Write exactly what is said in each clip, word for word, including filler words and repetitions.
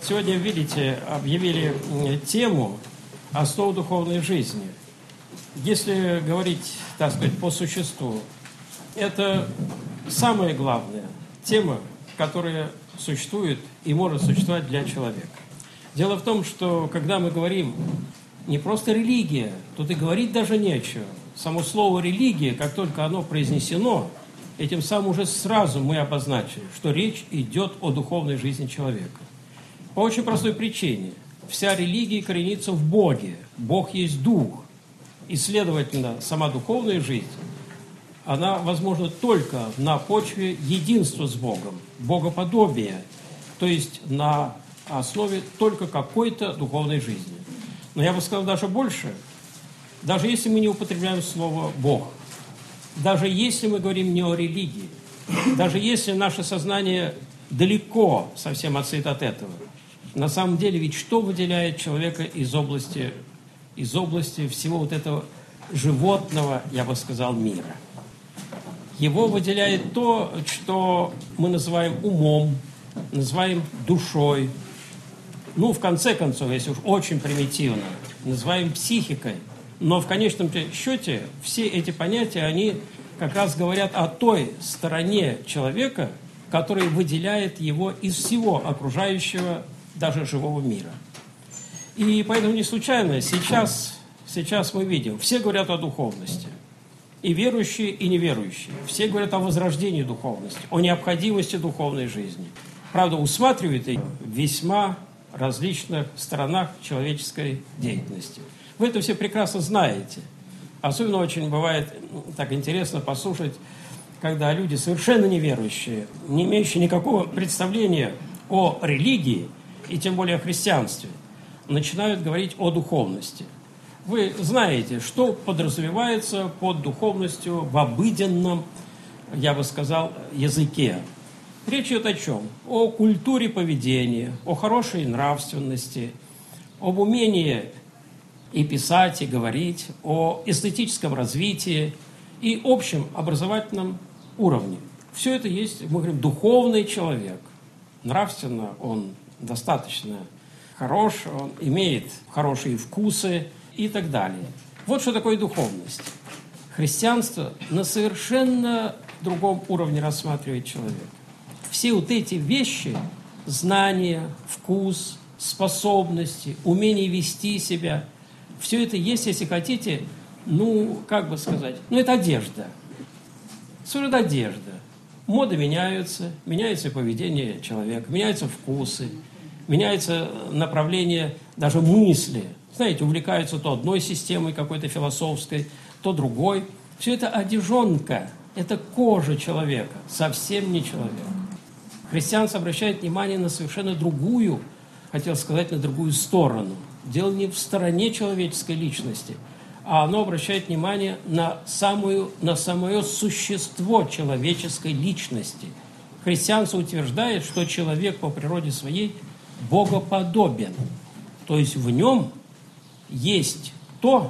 Сегодня, видите, объявили тему «Основы духовной жизни». Если говорить, так сказать, по существу, это самая главная тема, которая существует и может существовать для человека. Дело в том, что когда мы говорим не просто религия, тут и говорить даже нечего. Само слово «религия», как только оно произнесено, этим самым уже сразу мы обозначили, что речь идет о духовной жизни человека. По очень простой причине. Вся религия коренится в Боге. Бог есть Дух. И, следовательно, сама духовная жизнь, она возможна только на почве единства с Богом, богоподобия, то есть на основе только какой-то духовной жизни. Но я бы сказал даже больше, даже если мы не употребляем слово «Бог», даже если мы говорим не о религии, даже если наше сознание далеко совсем отстоит от этого, на самом деле ведь что выделяет человека из области, из области всего вот этого животного, я бы сказал, мира? Его выделяет то, что мы называем умом, называем душой, ну, в конце концов, если уж очень примитивно, называем психикой. Но в конечном счете все эти понятия, они как раз говорят о той стороне человека, которая выделяет его из всего окружающего, даже живого мира. И поэтому не случайно сейчас, сейчас мы видим, все говорят о духовности. И верующие, и неверующие. Все говорят о возрождении духовности, о необходимости духовной жизни. Правда, усматривают ее в весьма различных сторонах человеческой деятельности. Вы это все прекрасно знаете. Особенно очень бывает так интересно послушать, когда люди совершенно неверующие, не имеющие никакого представления о религии, и тем более о христианстве, начинают говорить о духовности. Вы знаете, что подразумевается под духовностью в обыденном, я бы сказал, языке. Речь идет о чем? О культуре поведения, о хорошей нравственности, об умении и писать, и говорить, о эстетическом развитии и общем образовательном уровне. Все это есть, мы говорим, духовный человек. Нравственно он достаточно хорош, он имеет хорошие вкусы и так далее. Вот что такое духовность. Христианство на совершенно другом уровне рассматривает человека. Все вот эти вещи, знания, вкус, способности, умение вести себя, все это есть, если хотите, ну, как бы сказать, ну, это одежда. Суть одежда. Моды меняются, меняется поведение человека, меняются вкусы, меняется направление даже мысли. Знаете, увлекаются то одной системой какой-то философской, то другой. Все это одежонка, это кожа человека, совсем не человек. Христианство обращает внимание на совершенно другую, хотел сказать, на другую сторону. Дело не в стороне человеческой личности, а оно обращает внимание на, самую, на самое существо человеческой личности. Христианство утверждает, что человек по природе своей богоподобен. То есть в нем есть то,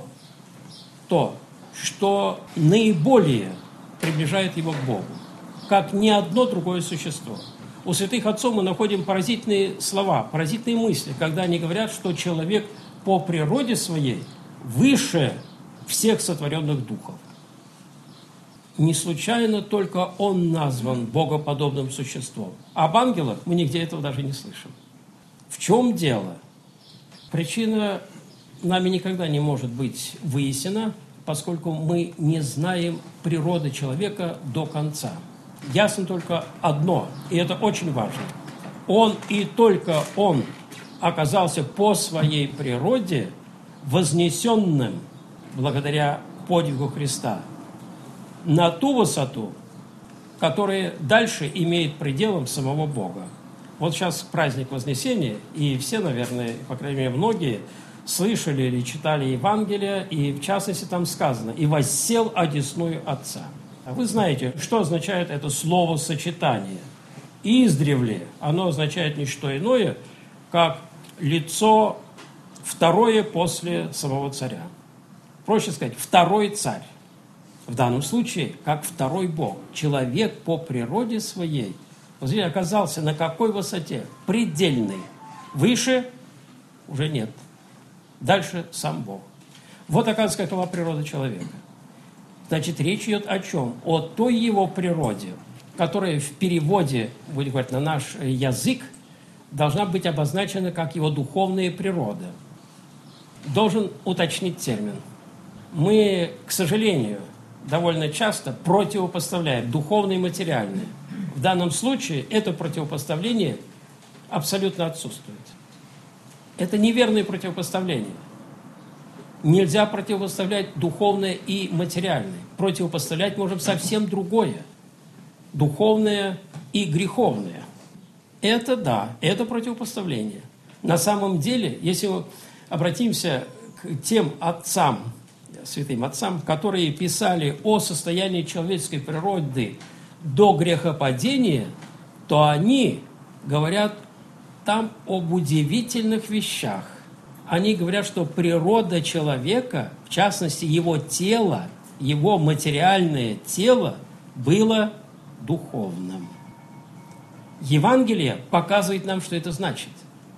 то, что наиболее приближает его к Богу, как ни одно другое существо. У святых отцов мы находим поразительные слова, поразительные мысли, когда они говорят, что человек по природе своей выше всех сотворенных духов. Не случайно только он назван богоподобным существом. Об ангелах мы нигде этого даже не слышим. В чем дело? Причина нами никогда не может быть выяснена, поскольку мы не знаем природы человека до конца. Ясно только одно, и это очень важно. Он и только он оказался по своей природе вознесенным благодаря подвигу Христа на ту высоту, которая дальше имеет пределом самого Бога. Вот сейчас праздник Вознесения, и все, наверное, по крайней мере, многие слышали или читали Евангелие, и в частности там сказано «И воссел одесную Отца». А вы знаете, что означает это словосочетание? Издревле оно означает не что иное, как лицо второе после самого царя. Проще сказать, второй царь. В данном случае, как второй Бог. Человек по природе своей, вот здесь оказался на какой высоте? Предельной. Выше уже нет. Дальше сам Бог. Вот, оказывается, какова природа человека. Значит, речь идет о чем? О той его природе, которая в переводе, будем говорить, на наш язык, должна быть обозначена как его духовная природа. Должен уточнить термин. Мы, к сожалению, довольно часто противопоставляем духовное и материальное. В данном случае это противопоставление абсолютно отсутствует. Это неверное противопоставление. Нельзя противопоставлять духовное и материальное. Противопоставлять можем совсем другое. Духовное и греховное. Это да, это противопоставление. На самом деле, если мы обратимся к тем отцам, святым отцам, которые писали о состоянии человеческой природы до грехопадения, то они говорят там об удивительных вещах. Они говорят, что природа человека, в частности его тело, его материальное тело, было духовным. Евангелие показывает нам, что это значит.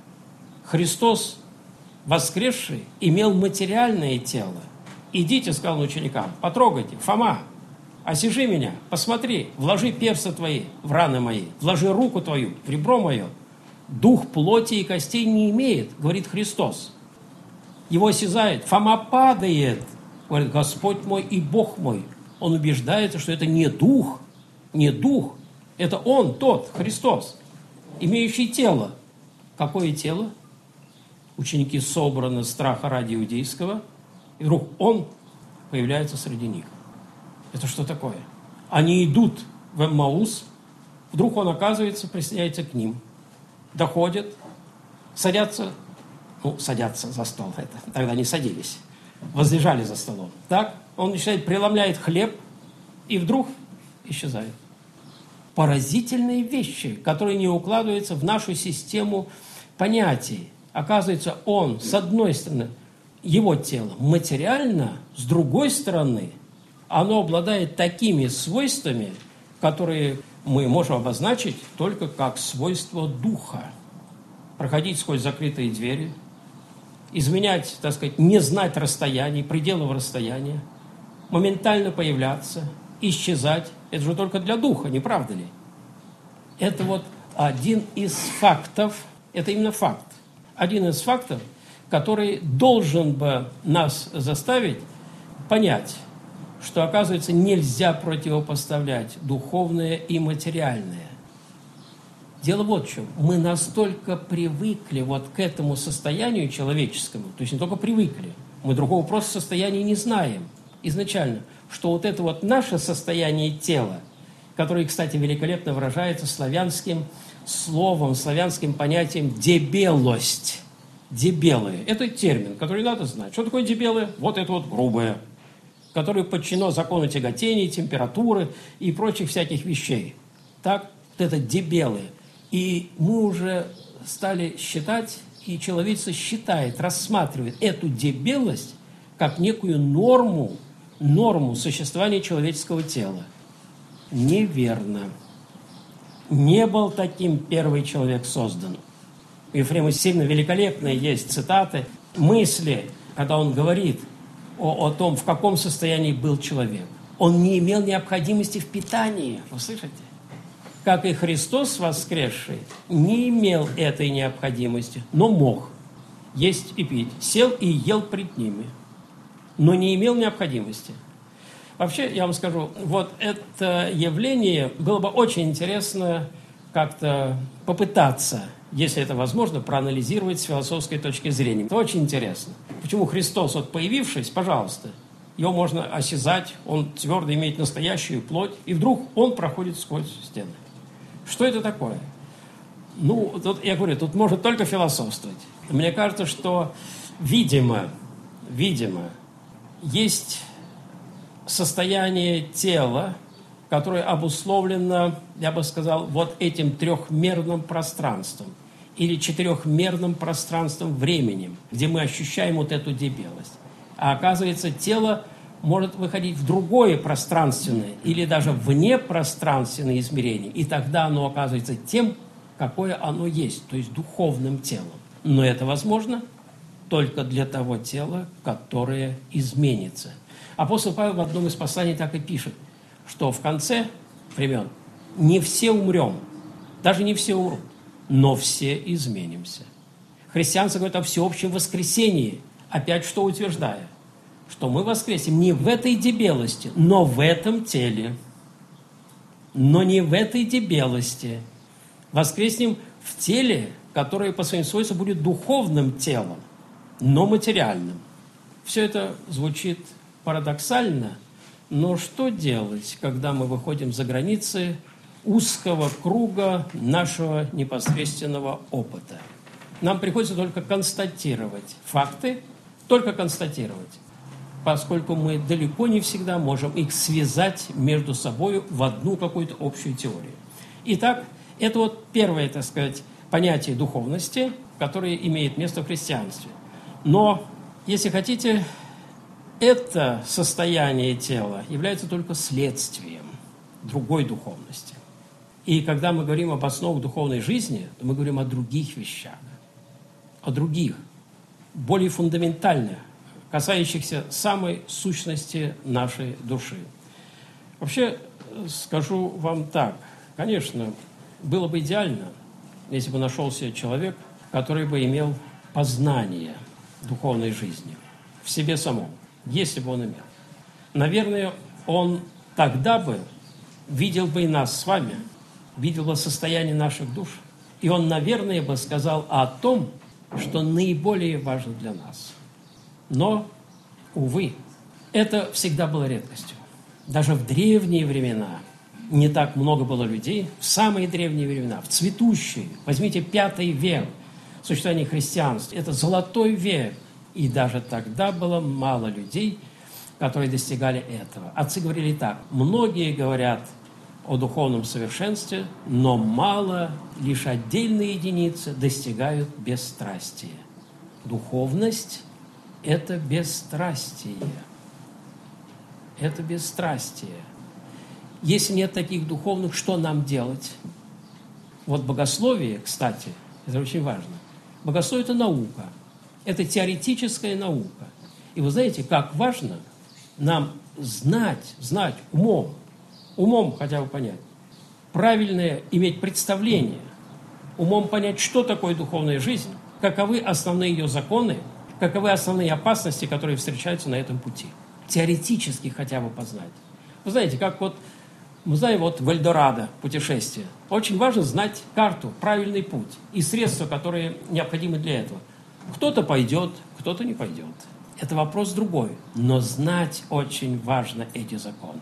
Христос, воскресший, имел материальное тело. Идите, сказал он ученикам, потрогайте, Фома, осижи меня, посмотри, вложи персы твои в раны мои, вложи руку твою в ребро мое. Дух плоти и костей не имеет, говорит Христос. Его осязает, Фома падает, говорит, Господь мой и Бог мой. Он убеждается, что это не дух, не дух, это Он, тот, Христос, имеющий тело. Какое тело? Ученики собраны страха ради иудейского, и вдруг Он появляется среди них. Это что такое? Они идут в Эммаус, вдруг Он, оказывается, присоединяется к ним, доходят, садятся, ну, садятся за стол, это, тогда не садились, возлежали за столом. Так, Он начинает, преломляет хлеб, и вдруг исчезает. Поразительные вещи, которые не укладываются в нашу систему понятий. Оказывается, Он, с одной стороны, его тело материально, с другой стороны, оно обладает такими свойствами, которые мы можем обозначить только как свойство духа. Проходить сквозь закрытые двери, изменять, так сказать, не знать расстояний, пределов расстояния, моментально появляться, исчезать. Это же только для духа, не правда ли? Это вот один из фактов, это именно факт, один из фактов, который должен бы нас заставить понять, что, оказывается, нельзя противопоставлять духовное и материальное. Дело вот в чем. Мы настолько привыкли вот к этому состоянию человеческому, то есть не только привыкли, мы другого просто состояния не знаем изначально, что вот это вот наше состояние тела, которое, кстати, великолепно выражается славянским словом, славянским понятием «дебелость». Дебелые. Это термин, который надо знать. Что такое дебелые? Вот это вот грубое, которое подчинено закону тяготения, температуры и прочих всяких вещей. Так, вот это дебелые. И мы уже стали считать, и человечество считает, рассматривает эту дебелость как некую норму, норму существования человеческого тела. Неверно. Не был таким первый человек создан. У Ефрема сильно великолепные есть цитаты, мысли, когда он говорит о, о том, в каком состоянии был человек. Он не имел необходимости в питании. Вы слышите? Как и Христос воскресший не имел этой необходимости, но мог есть и пить. Сел и ел пред ними, но не имел необходимости. Вообще, я вам скажу, вот это явление было бы очень интересно как-то попытаться, если это возможно, проанализировать с философской точки зрения. Это очень интересно. Почему Христос, вот появившись, пожалуйста, его можно осязать, он твердо имеет настоящую плоть, и вдруг он проходит сквозь стены. Что это такое? Ну, тут, я говорю, тут можно только философствовать. Мне кажется, что, видимо, видимо, есть состояние тела, которое обусловлено, я бы сказал, вот этим трехмерным пространством или четырехмерным пространством временем, где мы ощущаем вот эту дебелость. А оказывается, тело может выходить в другое пространственное или даже внепространственное измерение, и тогда оно оказывается тем, какое оно есть, то есть духовным телом. Но это возможно только для того тела, которое изменится. Апостол Павел в одном из посланий так и пишет, что в конце времен не все умрем, даже не все умрут, но все изменимся. Христианство говорит о всеобщем воскресении, опять что утверждая, что мы воскресим не в этой дебелости, но в этом теле. Но не в этой дебелости. Воскреснем в теле, которое по своим свойствам будет духовным телом, но материальным. Все это звучит парадоксально, но что делать, когда мы выходим за границы узкого круга нашего непосредственного опыта? Нам приходится только констатировать факты, только констатировать, поскольку мы далеко не всегда можем их связать между собой в одну какую-то общую теорию. Итак, это вот первое, так сказать, понятие духовности, которое имеет место в христианстве. Но, если хотите, это состояние тела является только следствием другой духовности. И когда мы говорим об основах духовной жизни, то мы говорим о других вещах, о других, более фундаментальных, касающихся самой сущности нашей души. Вообще, скажу вам так, конечно, было бы идеально, если бы нашелся человек, который бы имел познание духовной жизни в себе самом, если бы он имел. Наверное, он тогда бы видел бы и нас с вами, видел бы состояние наших душ, и он, наверное, бы сказал о том, что наиболее важно для нас. Но, увы, это всегда было редкостью. Даже в древние времена не так много было людей, в самые древние времена, в цветущие, возьмите пятый век существования христианства, это золотой век, и даже тогда было мало людей, которые достигали этого. Отцы говорили так: многие говорят о духовном совершенстве, но мало, лишь отдельные единицы достигают бесстрастия. Духовность – это бесстрастие. Это бесстрастие. Если нет таких духовных, что нам делать? Вот богословие, кстати, это очень важно. Богословие – это наука. Это теоретическая наука. И вы знаете, как важно нам знать, знать умом, умом хотя бы понять, правильное иметь представление, умом понять, что такое духовная жизнь, каковы основные ее законы, каковы основные опасности, которые встречаются на этом пути. Теоретически хотя бы познать. Вы знаете, как вот, мы знаем, вот в Эльдорадо путешествие. Очень важно знать карту, правильный путь и средства, которые необходимы для этого. Кто-то пойдет, кто-то не пойдет. Это вопрос другой. Но знать очень важно эти законы.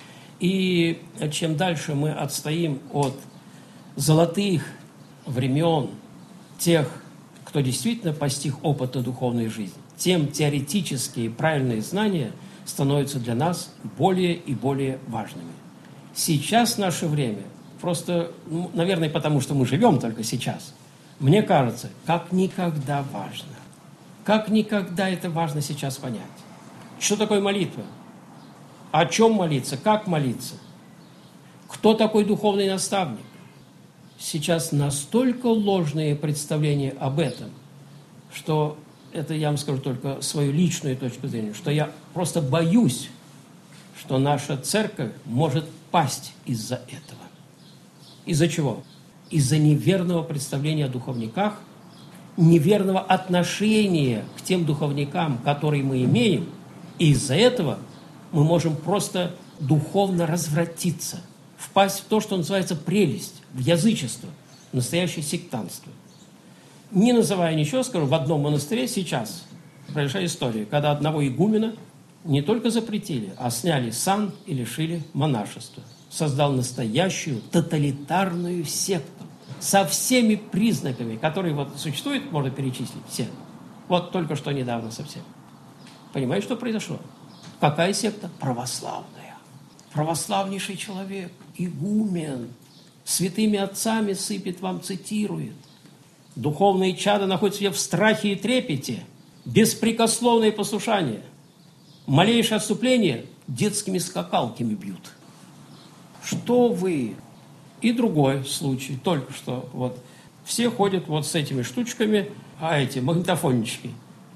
И чем дальше мы отстоим от золотых времен тех, кто действительно постиг опыта духовной жизни, тем теоретические правильные знания становятся для нас более и более важными. Сейчас наше время, просто, ну, наверное, потому что мы живем только сейчас, мне кажется, как никогда важно. Как никогда это важно сейчас понять. Что такое молитва? О чем молиться? Как молиться? Кто такой духовный наставник? Сейчас настолько ложные представления об этом, что это я вам скажу только свою личную точку зрения, что я просто боюсь, что наша церковь может пасть из-за этого. Из-за чего? Из-за неверного представления о духовниках, неверного отношения к тем духовникам, которые мы имеем, и из-за этого мы можем просто духовно развратиться, впасть в то, что называется прелесть, в язычество, в настоящее сектантство. Не называя ничего, скажу, в одном монастыре сейчас произошла история, когда одного игумена не только запретили, а сняли сан и лишили монашества. Создал настоящую тоталитарную секту со всеми признаками, которые вот существуют, можно перечислить все. Вот только что недавно совсем. Понимаете, что произошло? Какая секта? Православная. Православнейший человек, игумен, святыми отцами сыпет вам, цитирует. Духовные чада находятся в страхе и трепете, беспрекословное послушание. Малейшее отступление детскими скакалками бьют. Что вы? И другой случай, только что вот все ходят вот с этими штучками, а эти магнитофончики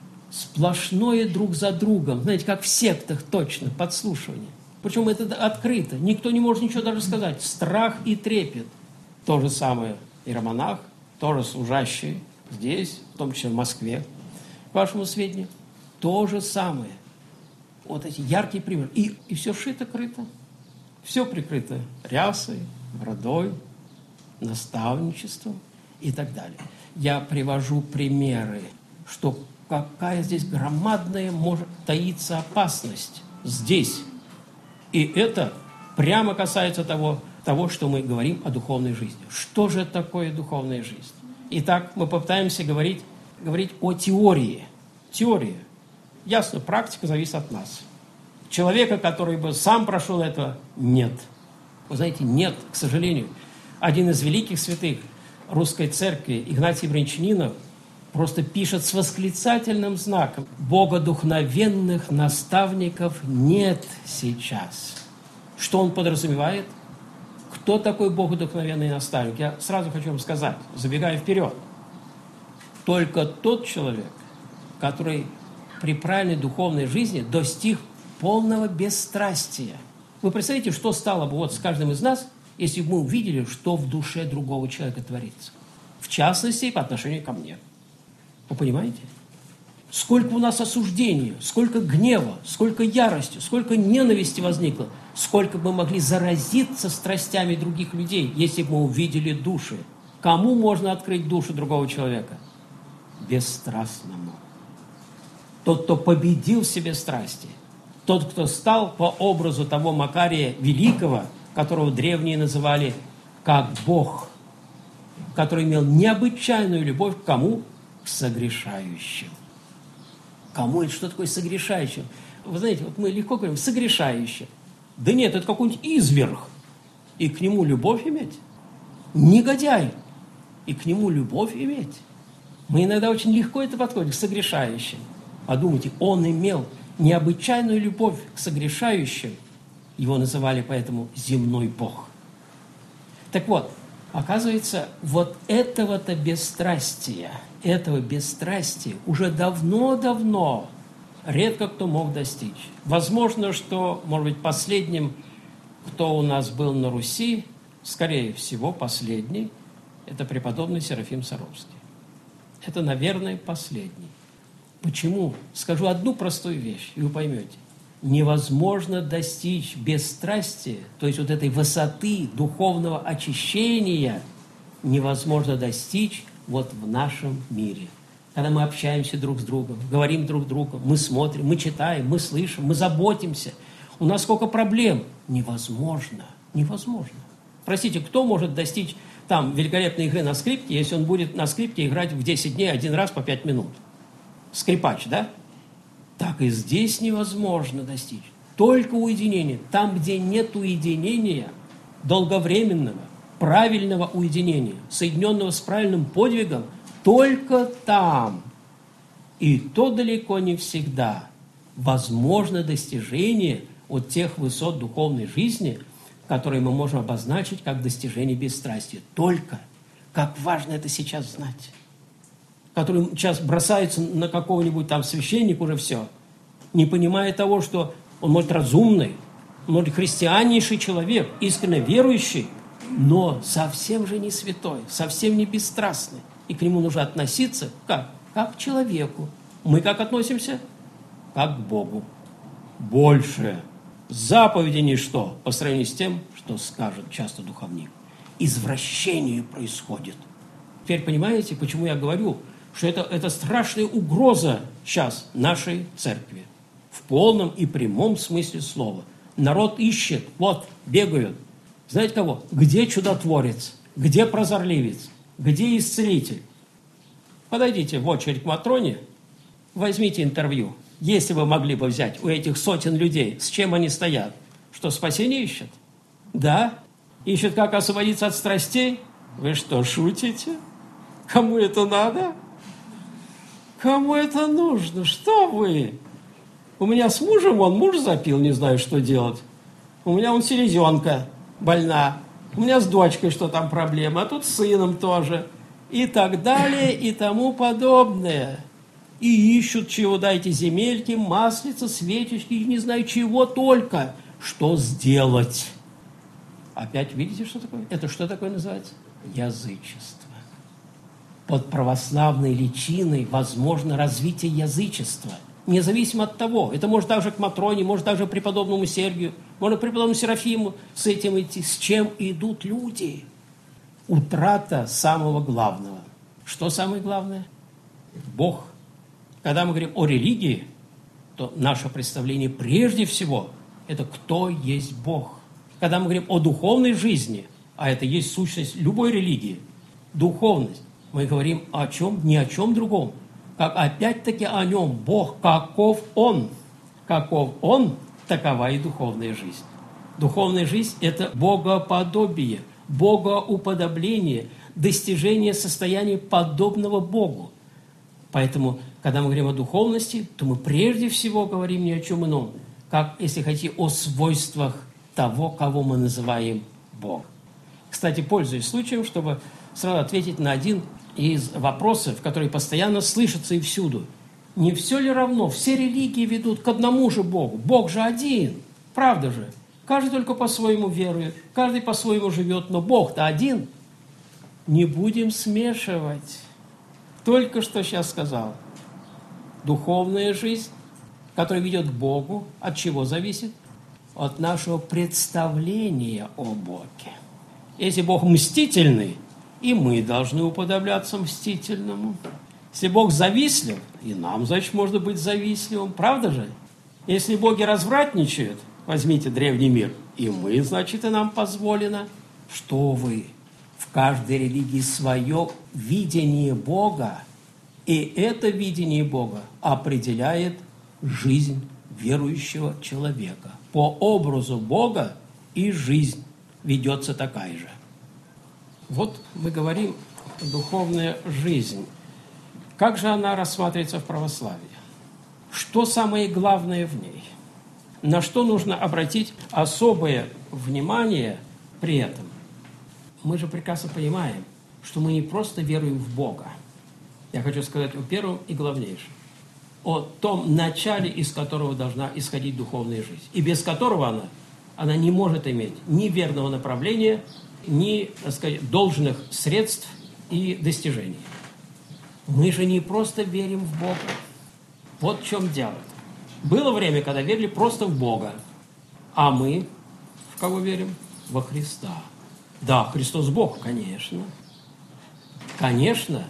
сплошное друг за другом, знаете, как в сектах точно, подслушивание. Причем это открыто, никто не может ничего даже сказать. Страх и трепет. То же самое иеромонах, тоже служащий здесь, в том числе в Москве, к вашему сведению. То же самое. Вот эти яркие примеры. И, и все шито-крыто. Все прикрыто рясой, бородой, наставничеством и так далее. Я привожу примеры, что какая здесь громадная может таиться опасность здесь. И это прямо касается того, того, что мы говорим о духовной жизни. Что же такое духовная жизнь? Итак, мы попытаемся говорить, говорить о теории. Теория. Ясно, практика зависит от нас. Человека, который бы сам прошел это, нет. Вы знаете, нет, к сожалению. Один из великих святых русской церкви, Игнатий Брянчанинов, просто пишет с восклицательным знаком: богодухновенных наставников нет сейчас. Что он подразумевает? Кто такой богодухновенный наставник? Я сразу хочу вам сказать, забегая вперед. Только тот человек, который при правильной духовной жизни достиг полного бесстрастия. Вы представляете, что стало бы вот с каждым из нас, если бы мы увидели, что в душе другого человека творится? В частности, по отношению ко мне. Вы понимаете? Сколько у нас осуждения, сколько гнева, сколько ярости, сколько ненависти возникло, сколько бы мы могли заразиться страстями других людей, если бы мы увидели души. Кому можно открыть душу другого человека? Бесстрастному. Тот, кто победил в себе страсти. Тот, кто стал по образу того Макария Великого, которого древние называли как Бог, который имел необычайную любовь к кому? К согрешающим. Кому это? Что такое согрешающим? Вы знаете, вот мы легко говорим «согрешающим». Да нет, это какой-нибудь изверг. И к нему любовь иметь? Негодяй. И к нему любовь иметь? Мы иногда очень легко это подходим к согрешающим. Подумайте, он имел необычайную любовь к согрешающим. Его называли поэтому земной Бог. Так вот, оказывается, вот этого-то бесстрастия, этого бесстрастия уже давно-давно редко кто мог достичь. Возможно, что, может быть, последним, кто у нас был на Руси, скорее всего, последний, это преподобный Серафим Саровский. Это, наверное, последний. Почему? Скажу одну простую вещь, и вы поймете. Невозможно достичь бесстрастия, то есть вот этой высоты духовного очищения, невозможно достичь вот в нашем мире. Когда мы общаемся друг с другом, говорим друг с другом, мы смотрим, мы читаем, мы слышим, мы заботимся. У нас сколько проблем. Невозможно. Невозможно. Простите, кто может достичь там великолепной игры на скрипке, если он будет на скрипке играть в десять дней один раз по пять минут? Скрипач, да? Так и здесь невозможно достичь. Только уединение. Там, где нет уединения, долговременного, правильного уединения, соединенного с правильным подвигом, только там, и то далеко не всегда, возможно достижение от тех высот духовной жизни, которые мы можем обозначить как достижение бесстрастия. Только, как важно это сейчас знать, который сейчас бросается на какого-нибудь там священника уже все, не понимая того, что он может разумный, он может христианнейший человек, искренне верующий, но совсем же не святой, совсем не бесстрастный. И к нему нужно относиться как? Как к человеку. Мы как относимся? Как к Богу. Больше. Заповеди ничто по сравнению с тем, что скажет часто духовник. Извращение происходит. Теперь понимаете, почему я говорю, что это, это страшная угроза сейчас нашей церкви. В полном и прямом смысле слова. Народ ищет, вот, бегают. Знаете кого? Где чудотворец? Где прозорливец? Где исцелитель? Подойдите в очередь к Матроне, возьмите интервью. Если вы могли бы взять у этих сотен людей, с чем они стоят? Что, спасение ищут? Да? Ищут, как освободиться от страстей? Вы что, шутите? Кому это надо? Кому это нужно? Что вы? У меня с мужем, он муж запил, не знаю, что делать. У меня он селезенка больна. У меня с дочкой что там проблема, а тут с сыном тоже. И так далее, и тому подобное. И ищут чего, дайте земельки, маслица, свечечки, и не знаю чего только. Что сделать? Опять видите, что такое? Это что такое называется? Язычество. Под православной личиной возможно развитие язычества. Независимо от того, это может также к Матроне, может также к преподобному Сергию, может к преподобному Серафиму с этим идти. С чем идут люди? Утрата самого главного. Что самое главное? Бог. Когда мы говорим о религии, то наше представление прежде всего – это кто есть Бог. Когда мы говорим о духовной жизни, а это есть сущность любой религии, духовность, мы говорим о чем? Ни о чем другом, как опять-таки о нем. Бог, каков Он. Каков Он, такова и духовная жизнь. Духовная жизнь – это богоподобие, богоуподобление, достижение состояния подобного Богу. Поэтому, когда мы говорим о духовности, то мы прежде всего говорим ни о чем ином, как, если хотите, о свойствах того, кого мы называем Бог. Кстати, пользуясь случаем, чтобы сразу ответить на один из вопросов, которые постоянно слышатся и всюду. Не все ли равно? Все религии ведут к одному же Богу. Бог же один. Правда же? Каждый только по-своему верует, каждый по-своему живет, но Бог-то один. Не будем смешивать. Только что сейчас сказал. Духовная жизнь, которая ведет к Богу, от чего зависит? От нашего представления о Боге. Если Бог мстительный, и мы должны уподобляться мстительному. Если Бог завистлив, и нам, значит, можно быть завистливым. Правда же? Если боги развратничают, возьмите древний мир, и мы, значит, и нам позволено. Что вы? В каждой религии свое видение Бога, и это видение Бога определяет жизнь верующего человека. По образу Бога и жизнь ведется такая же. Вот мы говорим духовная жизнь. Как же она рассматривается в православии? Что самое главное в ней? На что нужно обратить особое внимание при этом? Мы же прекрасно понимаем, что мы не просто веруем в Бога. Я хочу сказать о первом и главнейшем. О том начале, из которого должна исходить духовная жизнь. И без которого она, она не может иметь ни верного направления, ни, так сказать, должных средств и достижений. Мы же не просто верим в Бога. Вот в чем дело. Было время, когда верили просто в Бога. А мы в кого верим? Во Христа. Да, Христос Бог, конечно. Конечно.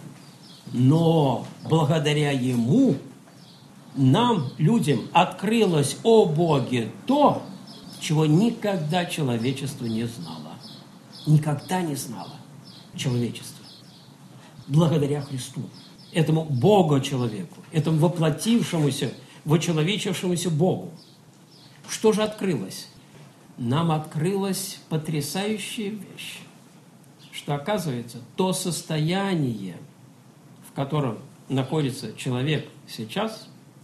Но благодаря Ему нам, людям, открылось о Боге то, чего никогда человечество не знало. Никогда не знало человечество. Благодаря Христу. Этому Бога-человеку, этому воплотившемуся, вочеловечившемуся Богу. Что же открылось? Нам открылась потрясающая вещь, что, оказывается, то состояние, в котором находится человек сейчас,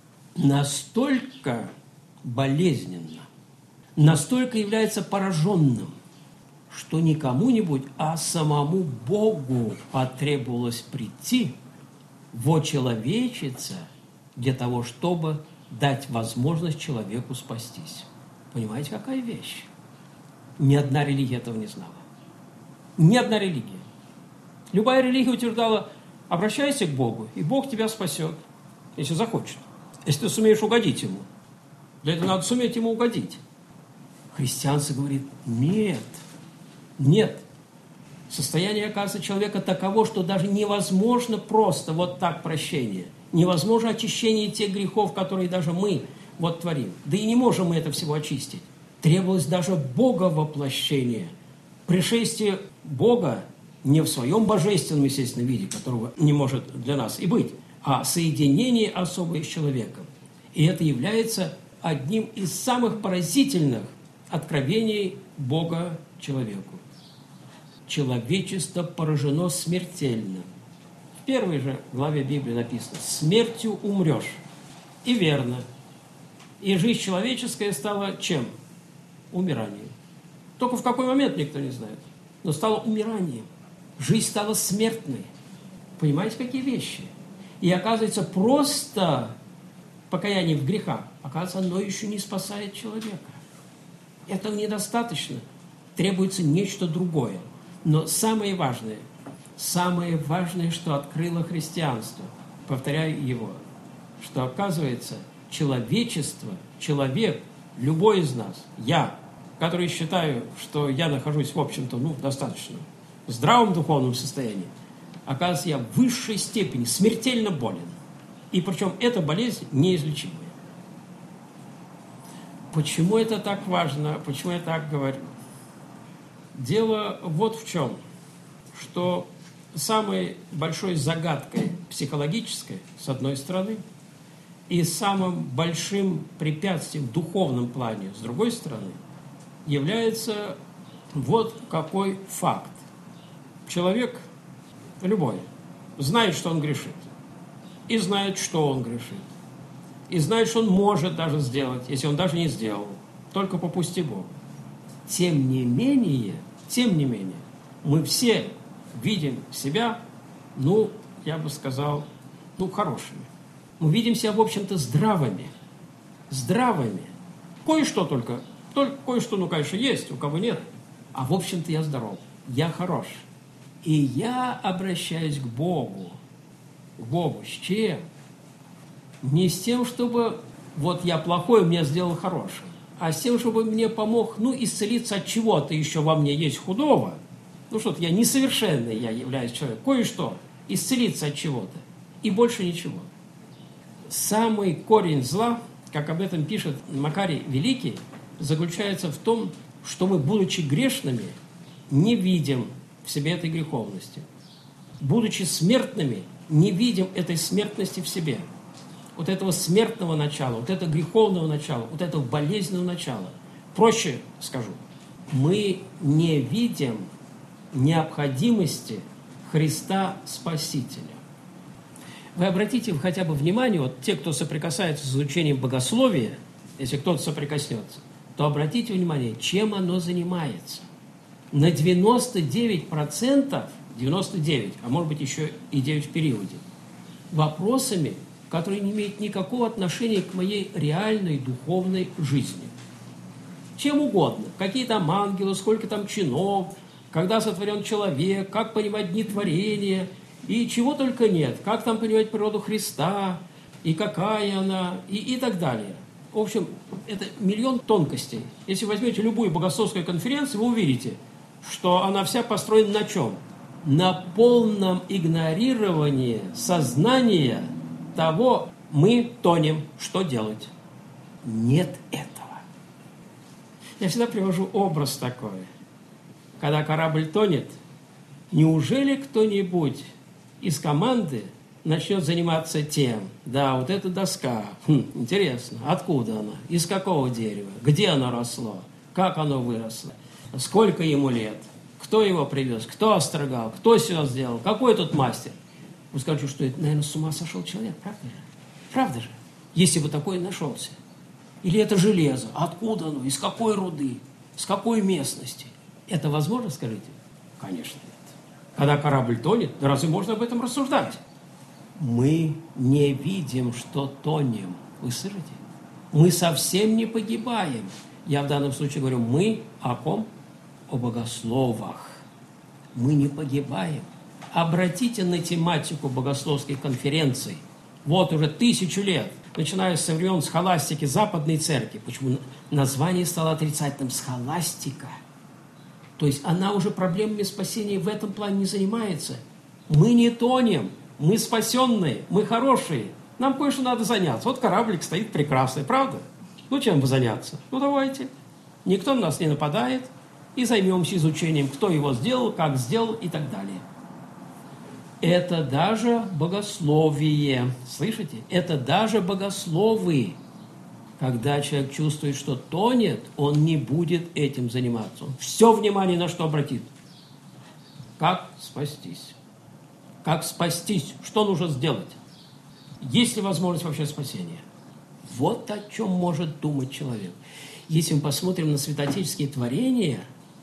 настолько болезненно, настолько является пораженным, что не кому-нибудь, а самому Богу потребовалось прийти, вочеловечиться для того, чтобы дать возможность человеку спастись. Понимаете, какая вещь? Ни одна религия этого не знала. Ни одна религия. Любая религия утверждала: обращайся к Богу, и Бог тебя спасет, если захочет. Если ты сумеешь угодить Ему. Для этого надо суметь Ему угодить. Христианство говорит: нет, нет. Состояние, оказывается, человека таково, что даже невозможно просто вот так прощение. Невозможно очищение тех грехов, которые даже мы вот творим. Да и не можем мы это всего очистить. Требовалось даже Боговоплощение. Пришествие Бога не в своем божественном, естественном виде, которого не может для нас и быть, а соединение особое с человеком. И это является одним из самых поразительных откровений Бога человеку. Человечество поражено смертельно. В первой же главе Библии написано: смертью умрешь. И верно. И жизнь человеческая стала чем? Умиранием. Только в какой момент никто не знает. но стало умиранием. Жизнь стала смертной. Понимаете, какие вещи? И оказывается, просто покаяние в грехах, оказывается, оно еще не спасает человека. Этого недостаточно. Требуется нечто другое. Но самое важное, самое важное, что открыло христианство, повторяю его, что оказывается, человечество, человек, любой из нас, я, который считаю, что я нахожусь, в общем-то, ну, достаточно в здравом духовном состоянии, оказывается, я в высшей степени смертельно болен. И причем эта болезнь неизлечимая. Почему это так важно? Почему я так говорю? Дело вот в чем, что самой большой загадкой психологической, с одной стороны, и самым большим препятствием в духовном плане, с другой стороны, является вот какой факт. Человек, любой, знает, что он грешит, и знает, что он грешит, и знает, что он может даже сделать, если он даже не сделал, только по пустяку. Тем не менее, тем не менее, мы все видим себя, ну, я бы сказал, ну, хорошими. Мы видим себя, в общем-то, здравыми. Здравыми. Кое-что только, только кое-что, ну, конечно, есть, у кого нет. А, в общем-то, я здоров, я хорош. И я обращаюсь к Богу. К Богу с чем? Не с тем, чтобы вот я плохой, меня сделал хороший, а с тем, чтобы мне помог, ну, исцелиться от чего-то еще во мне есть худого. Ну, что-то я несовершенный, я являюсь человеком. Кое-что. Исцелиться от чего-то. И больше ничего. Самый корень зла, как об этом пишет Макарий Великий, заключается в том, что мы, будучи грешными, не видим в себе этой греховности. Будучи смертными, не видим этой смертности в себе. Вот этого смертного начала, вот этого греховного начала, вот этого болезненного начала. Проще скажу, мы не видим необходимости Христа Спасителя. Вы обратите хотя бы внимание, вот те, кто соприкасается с изучением богословия, если кто-то соприкоснется, то обратите внимание, чем оно занимается. На девяносто девять процентов, девяносто девять, а может быть еще и девять в периоде, вопросами, которые не имеют никакого отношения к моей реальной духовной жизни. Чем угодно. Какие там ангелы, сколько там чинов, когда сотворен человек, как понимать дни творения, и чего только нет. Как там понимать природу Христа, и какая она, и, и так далее. В общем, это миллион тонкостей. Если возьмете любую богословскую конференцию, вы увидите, что она вся построена на чем? На полном игнорировании сознания того, мы тонем, что делать. Нет этого. Я всегда привожу образ такой. Когда корабль тонет, неужели кто-нибудь из команды начнет заниматься тем, да, вот эта доска, хм, интересно, откуда она, из какого дерева, где она росла, как оно выросло, сколько ему лет, кто его привез, кто острогал, кто все сделал, какой тут мастер. Вы скажете, что это, наверное, с ума сошел человек, правда же? Правда же? Если бы такой нашелся. Или это железо, откуда оно, из какой руды, с какой местности. Это возможно, скажите? Конечно, нет. Когда корабль тонет, да разве можно об этом рассуждать? Мы не видим, что тонем. Вы слышите? Мы совсем не погибаем. Я в данном случае говорю мы о ком? О богословах. Мы не погибаем. Обратите на тематику богословских конференций. Вот уже тысячу лет, начиная со времен схоластики Западной Церкви. Почему название стало отрицательным? Схоластика. То есть она уже проблемами спасения в этом плане не занимается. Мы не тонем, мы спасенные, мы хорошие. Нам кое-что надо заняться. Вот кораблик стоит прекрасный, правда? Ну, чем бы заняться? Ну, давайте. Никто на нас не нападает. И займемся изучением, кто его сделал, как сделал и так далее. Это даже богословие. Слышите? Это даже богословы. Когда человек чувствует, что тонет, он не будет этим заниматься. Он все внимание на что обратит. Как спастись? Как спастись? Что нужно сделать? Есть ли возможность вообще спасения? Вот о чем может думать человек. Если мы посмотрим на святоотеческие творения,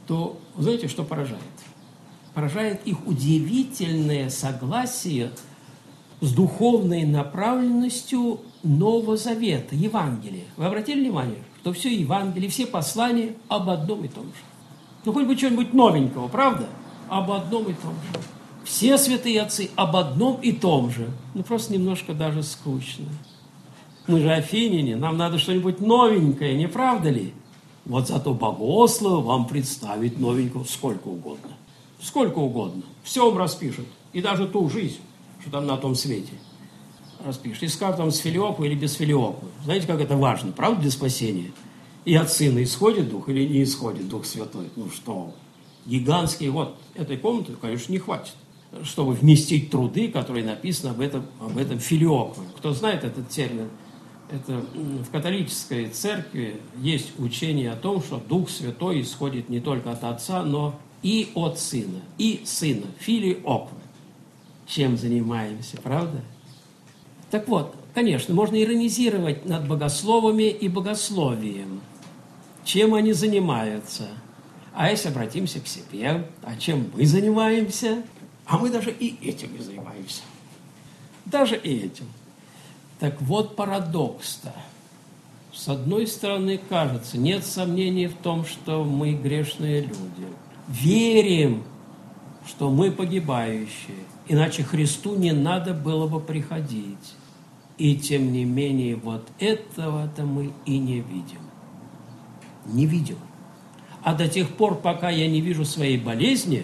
то знаете, что поражает? Поражает их удивительное согласие с духовной направленностью Нового Завета, Евангелия. Вы обратили внимание, что все Евангелие, все послания об одном и том же. Ну, хоть бы что-нибудь новенького, правда? Об одном и том же. Все святые отцы об одном и том же. Ну, просто немножко даже скучно. Мы же афиняне, нам надо что-нибудь новенькое, не правда ли? Вот зато богословы вам представить новенького сколько угодно. Сколько угодно. Все вам распишут. И даже ту жизнь, что там на том свете распишет. И скажут там с филиопу или без филиопу. Знаете, как это важно, правда, для спасения? И от Сына исходит Дух или не исходит Дух Святой? Ну что, гигантские, вот этой комнаты, конечно, не хватит, чтобы вместить труды, которые написаны об этом, об этом филиопу. Кто знает этот термин, это в католической церкви есть учение о том, что Дух Святой исходит не только от Отца, но и от Сына, и Сына, филиопу. Чем занимаемся, правда? Так вот, конечно, можно иронизировать над богословами и богословием. Чем они занимаются? А если обратимся к себе, а чем мы занимаемся? А мы даже и этим не занимаемся. Даже и этим. Так вот парадокс-то. С одной стороны, кажется, нет сомнений в том, что мы грешные люди. Верим, что мы погибающие. Иначе Христу не надо было бы приходить. И тем не менее, вот этого-то мы и не видим. Не видим. А до тех пор, пока я не вижу своей болезни,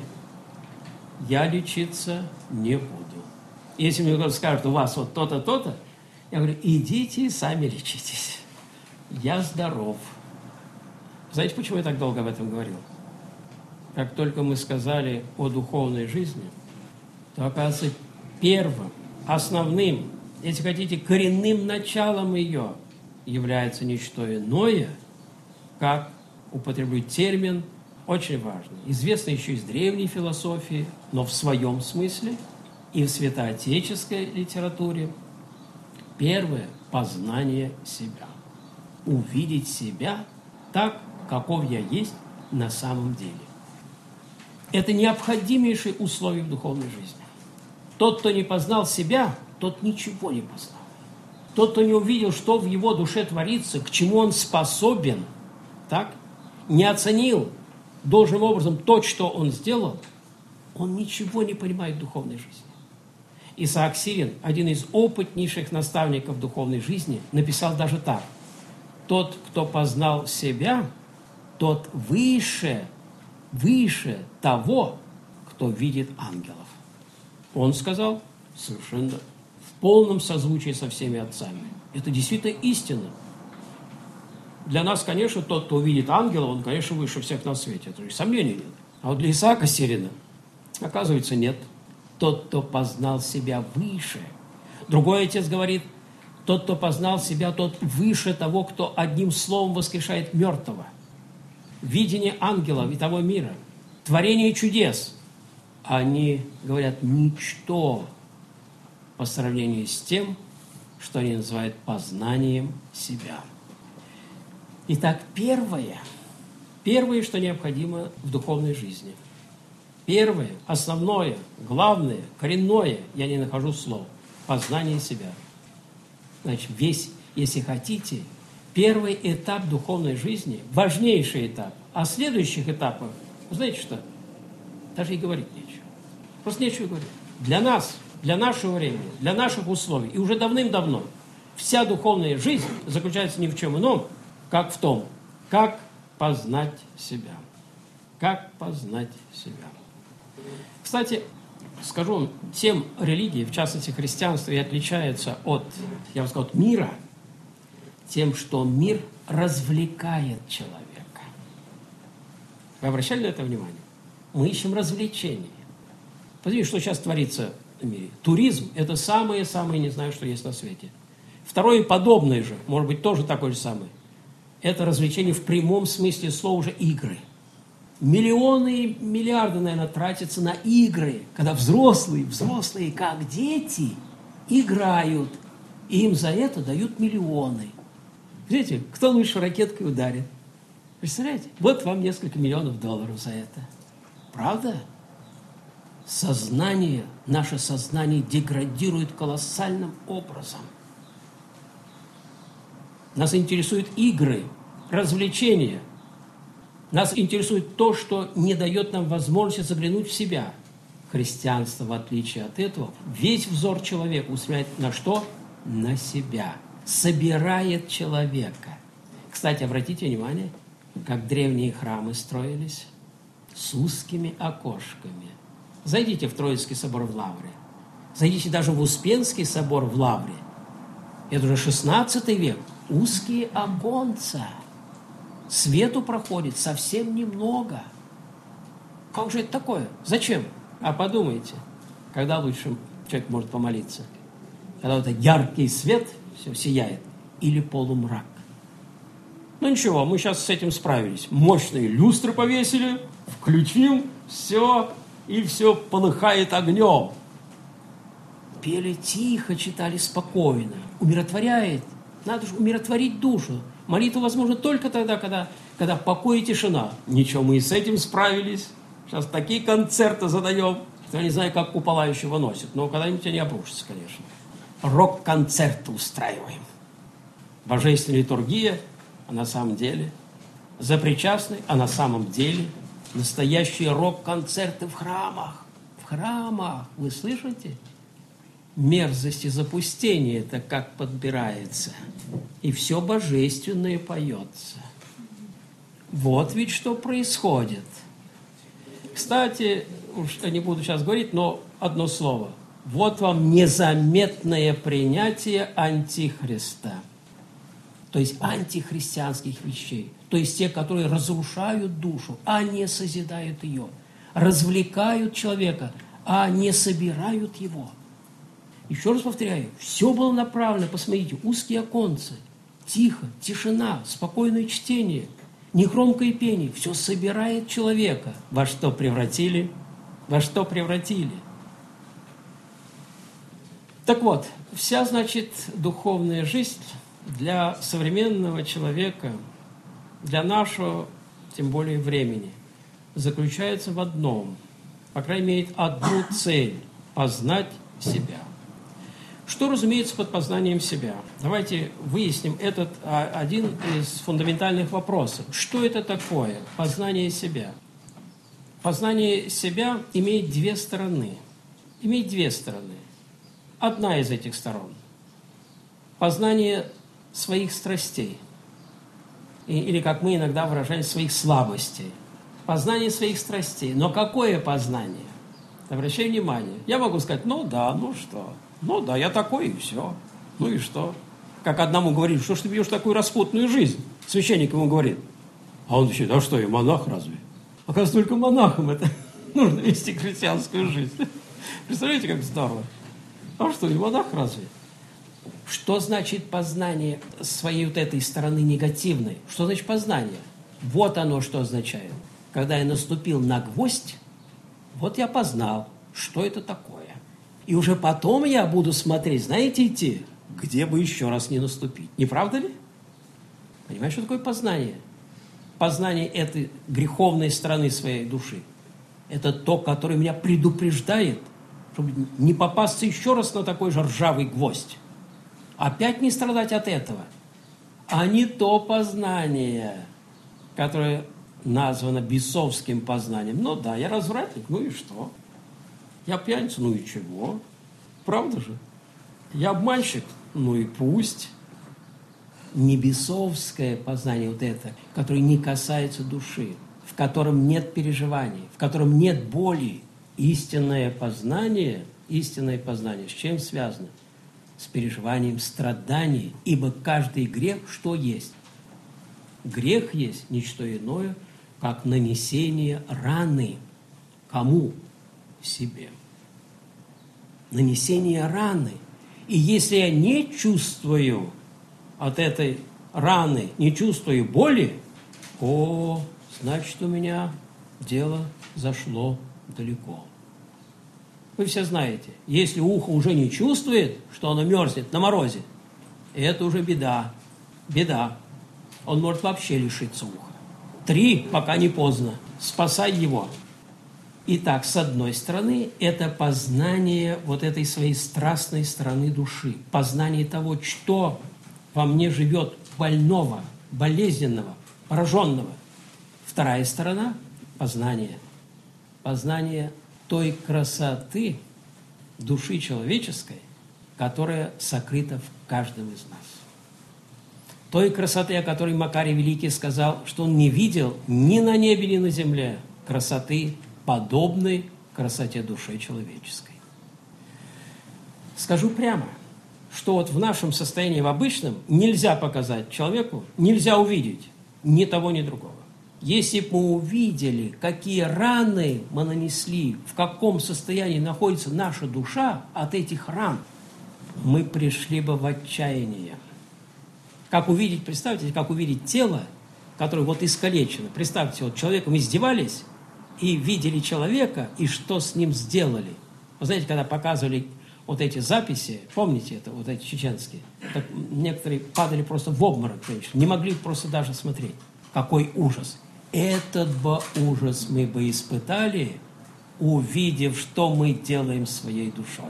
я лечиться не буду. Если мне кто-то скажет, у вас вот то-то, то-то, я говорю, идите и сами лечитесь. Я здоров. Знаете, почему я так долго об этом говорил? Как только мы сказали о духовной жизни, то, оказывается, первым, основным, если хотите, коренным началом ее является не что иное, как, употреблю термин, очень важный, известный еще из древней философии, но в своем смысле и в святоотеческой литературе, первое – познание себя. Увидеть себя так, каков я есть на самом деле. Это необходимейшее условие в духовной жизни. Тот, кто не познал себя, тот ничего не познал. Тот, кто не увидел, что в его душе творится, к чему он способен, так, не оценил должным образом то, что он сделал, он ничего не понимает в духовной жизни. Исаак Сирин, один из опытнейших наставников духовной жизни, написал даже так. Тот, кто познал себя, тот выше, выше того, кто видит ангелов. Он сказал совершенно в полном созвучии со всеми отцами. Это действительно истина. Для нас, конечно, тот, кто увидит ангела, он, конечно, выше всех на свете. Это же сомнений нет. А вот для Исаака Сирина, оказывается, нет. Тот, кто познал себя выше. Другой отец говорит, тот, кто познал себя, тот выше того, кто одним словом воскрешает мертвого. Видение ангелов и того мира, творение чудес, они говорят ничто по сравнению с тем, что они называют познанием себя. Итак, первое, первое, что необходимо в духовной жизни. Первое, основное, главное, коренное, я не нахожу слов, познание себя. Значит, весь, если хотите, первый этап духовной жизни, важнейший этап, а следующих этапах, знаете что, даже и говорить нечего. Просто нечего говорить. Для нас, для нашего времени, для наших условий, и уже давным-давно, вся духовная жизнь заключается ни в чем ином, как в том, как познать себя. Как познать себя. Кстати, скажу вам, тем религии, в частности христианство, и отличается от, я бы сказал, от мира, тем, что мир развлекает человека. Вы обращали на это внимание? Мы ищем развлечения. Посмотрите, что сейчас творится в мире. Туризм – это самое-самое, не знаю, что есть на свете. Второе подобное же, может быть, тоже такое же самое. Это развлечение в прямом смысле слова уже игры. Миллионы и миллиарды, наверное, тратятся на игры, когда взрослые, взрослые, как дети, играют. И им за это дают миллионы. Видите, кто лучше ракеткой ударит? Представляете? Вот вам несколько миллионов долларов за это. Правда? Сознание, наше сознание деградирует колоссальным образом. Нас интересуют игры, развлечения. Нас интересует то, что не дает нам возможности заглянуть в себя. Христианство, в отличие от этого, весь взор человека устремляет на что? На себя. Собирает человека. Кстати, обратите внимание, как древние храмы строились с узкими окошками. Зайдите в Троицкий собор в Лавре. Зайдите даже в Успенский собор в Лавре. Это уже шестнадцатый век. Узкие оконца. Свету проходит совсем немного. Как же это такое? Зачем? А подумайте, когда лучше человек может помолиться? Когда вот этот яркий свет, все сияет, или полумрак. Ну ничего, мы сейчас с этим справились. Мощные люстры повесили, включим, все, и все полыхает огнем. Пели тихо, читали спокойно. Умиротворяет. Надо же умиротворить душу. Молитва возможна только тогда, когда, когда покой и тишина. Ничего, мы и с этим справились. Сейчас такие концерты задаем, что я не знаю, как купола еще выносят. Но когда-нибудь они обрушатся, конечно. Рок-концерты устраиваем. Божественная литургия, а на самом деле запричастный, а на самом деле настоящие рок-концерты в храмах. В храмах, вы слышите? Мерзость и запустение это как подбирается. И все божественное поется. Вот ведь что происходит. Кстати, уж я не буду сейчас говорить, но одно слово. Вот вам незаметное принятие антихриста. То есть антихристианских вещей. То есть те, которые разрушают душу, а не созидают ее. Развлекают человека, а не собирают его. Еще раз повторяю, все было направлено, посмотрите, узкие оконцы, тихо, тишина, спокойное чтение, негромкое пение. Все собирает человека. Во что превратили? Во что превратили? Так вот, вся, значит, духовная жизнь для современного человека, для нашего, тем более, времени, заключается в одном, по крайней мере, одну цель – познать себя. Что, разумеется, под познанием себя? Давайте выясним этот а, один из фундаментальных вопросов. Что это такое познание себя? Познание себя имеет две стороны. Имеет две стороны. Одна из этих сторон – познание своих страстей, или, как мы иногда выражаем, своих слабостей. Познание своих страстей. Но какое познание? Обращай внимание. Я могу сказать, ну да, ну что? Ну да, я такой, и все. Ну и что? Как одному говорит, что ж ты пьешь такую распутную жизнь? Священник ему говорит. А он вообще, да что, я монах разве? Оказывается, только монахам это нужно вести христианскую жизнь. Представляете, как здорово? А что, и монах разве? Что значит познание своей вот этой стороны негативной? Что значит познание? Вот оно что означает. Когда я наступил на гвоздь, вот я познал, что это такое. И уже потом я буду смотреть, знаете, идти, где бы еще раз не наступить. Не правда ли? Понимаешь, что такое познание? Познание этой греховной стороны своей души. Это то, которое меня предупреждает, чтобы не попасться еще раз на такой же ржавый гвоздь. Опять не страдать от этого. А не то познание, которое названо бесовским познанием. Ну да, я развратник, ну и что? Я пьяница, ну и чего? Правда же? Я обманщик, ну и пусть. Не бесовское познание вот это, которое не касается души, в котором нет переживаний, в котором нет боли. Истинное познание, истинное познание с чем связано? С переживанием страданий, ибо каждый грех что есть? Грех есть не что иное, как нанесение раны. Кому? Себе. Нанесение раны. И если я не чувствую от этой раны, не чувствую боли, о, значит, у меня дело зашло далеко. Вы все знаете, если ухо уже не чувствует, что оно мерзнет на морозе, это уже беда. Беда. Он может вообще лишиться уха. Три, пока не поздно. Спасай его. Итак, с одной стороны, это познание вот этой своей страстной стороны души, познание того, что во мне живет больного, болезненного, пораженного. Вторая сторона – познание. Познание той красоты души человеческой, которая сокрыта в каждом из нас. Той красоты, о которой Макарий Великий сказал, что он не видел ни на небе, ни на земле красоты, подобной красоте души человеческой. Скажу прямо, что вот в нашем состоянии, в обычном, нельзя показать человеку, нельзя увидеть ни того, ни другого. Если бы мы увидели, какие раны мы нанесли, в каком состоянии находится наша душа от этих ран, мы пришли бы в отчаяние. Как увидеть, представьте, как увидеть тело, которое вот искалечено. Представьте, вот человеком издевались и видели человека, и что с ним сделали. Вы знаете, когда показывали вот эти записи, помните это, вот эти чеченские, так некоторые падали просто в обморок, не могли просто даже смотреть. Какой ужас! Этот бы ужас мы бы испытали, увидев, что мы делаем своей душой.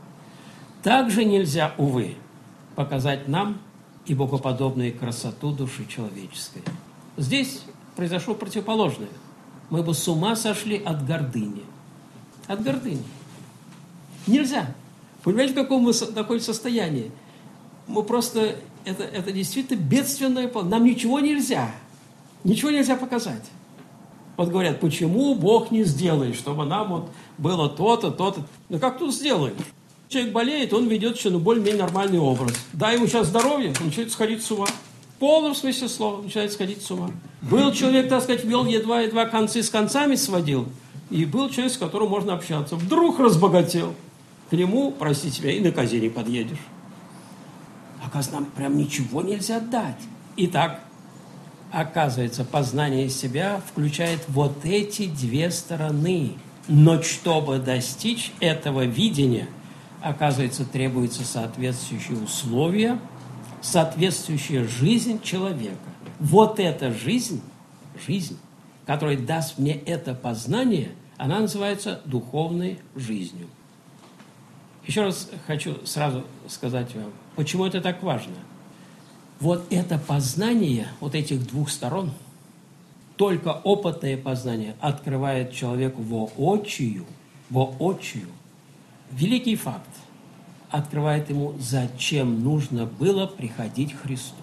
Также нельзя, увы, показать нам и богоподобную красоту души человеческой. Здесь произошло противоположное. Мы бы с ума сошли от гордыни. От гордыни. Нельзя. Понимаете, в каком мы находимся состоянии? Мы просто... Это, это действительно бедственное... Нам ничего нельзя. Ничего нельзя показать. Вот говорят, почему Бог не сделает, чтобы нам вот было то-то, то-то. Ну как тут сделаешь? Человек болеет, он ведет еще ну, более-менее нормальный образ. Дай ему сейчас здоровье, он начинает сходить с ума. В полном смысле слова начинает сходить с ума. Был человек, так сказать, вел едва-едва концы с концами сводил. И был человек, с которым можно общаться. Вдруг разбогател. К нему, прости тебя, и на козе не подъедешь. Оказывается, нам прям ничего нельзя дать. Итак, оказывается, познание себя включает вот эти две стороны. Но чтобы достичь этого видения, оказывается, требуются соответствующие условия, соответствующая жизнь человека. Вот эта жизнь, жизнь, которая даст мне это познание, она называется духовной жизнью. Еще раз хочу сразу сказать вам, почему это так важно. Вот это познание вот этих двух сторон, только опытное познание открывает человеку воочию, воочию великий факт, открывает ему, зачем нужно было приходить к Христу.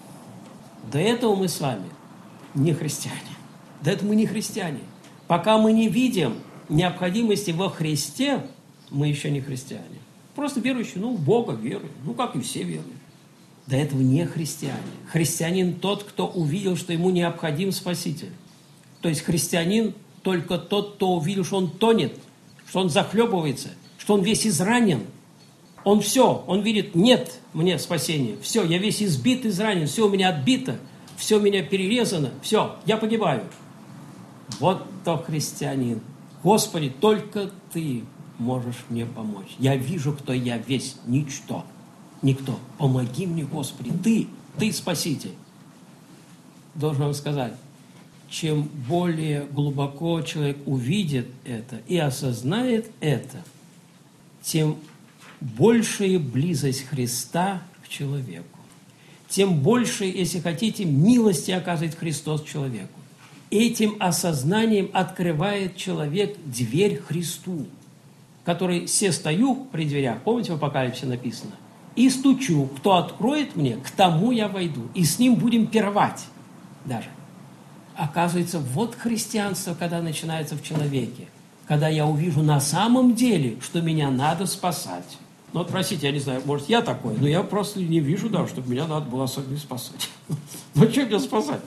До этого мы с вами не христиане. До этого мы не христиане. Пока мы не видим необходимости во Христе, мы еще не христиане. Просто верующие, ну, в Бога веруют, ну, как и все веруют. До этого не христиане. Христианин тот, кто увидел, что ему необходим Спаситель. То есть христианин только тот, кто увидел, что он тонет, что он захлебывается, что он весь изранен. Он все, он видит, нет мне спасения. Все, я весь избит, изранен, все у меня отбито, все у меня перерезано, все, я погибаю. Вот то христианин. Господи, только Ты можешь мне помочь. Я вижу, кто я весь, ничто. Никто. Помоги мне, Господи, Ты, Ты Спаситель. Должен вам сказать, чем более глубоко человек увидит это и осознает это, тем большая близость Христа к человеку. Тем больше, если хотите, милости оказывает Христос человеку. Этим осознанием открывает человек дверь Христу, который «се стою при дверях», помните, в Апокалипсисе написано, «и стучу, кто откроет мне, к тому я войду, и с ним будем пировать». Даже. Оказывается, вот христианство, когда начинается в человеке, когда я увижу на самом деле, что меня надо спасать. Ну, вот, простите, я не знаю, может, я такой, но я просто не вижу, да, чтобы меня надо было особенно спасать. Ну, что меня спасать?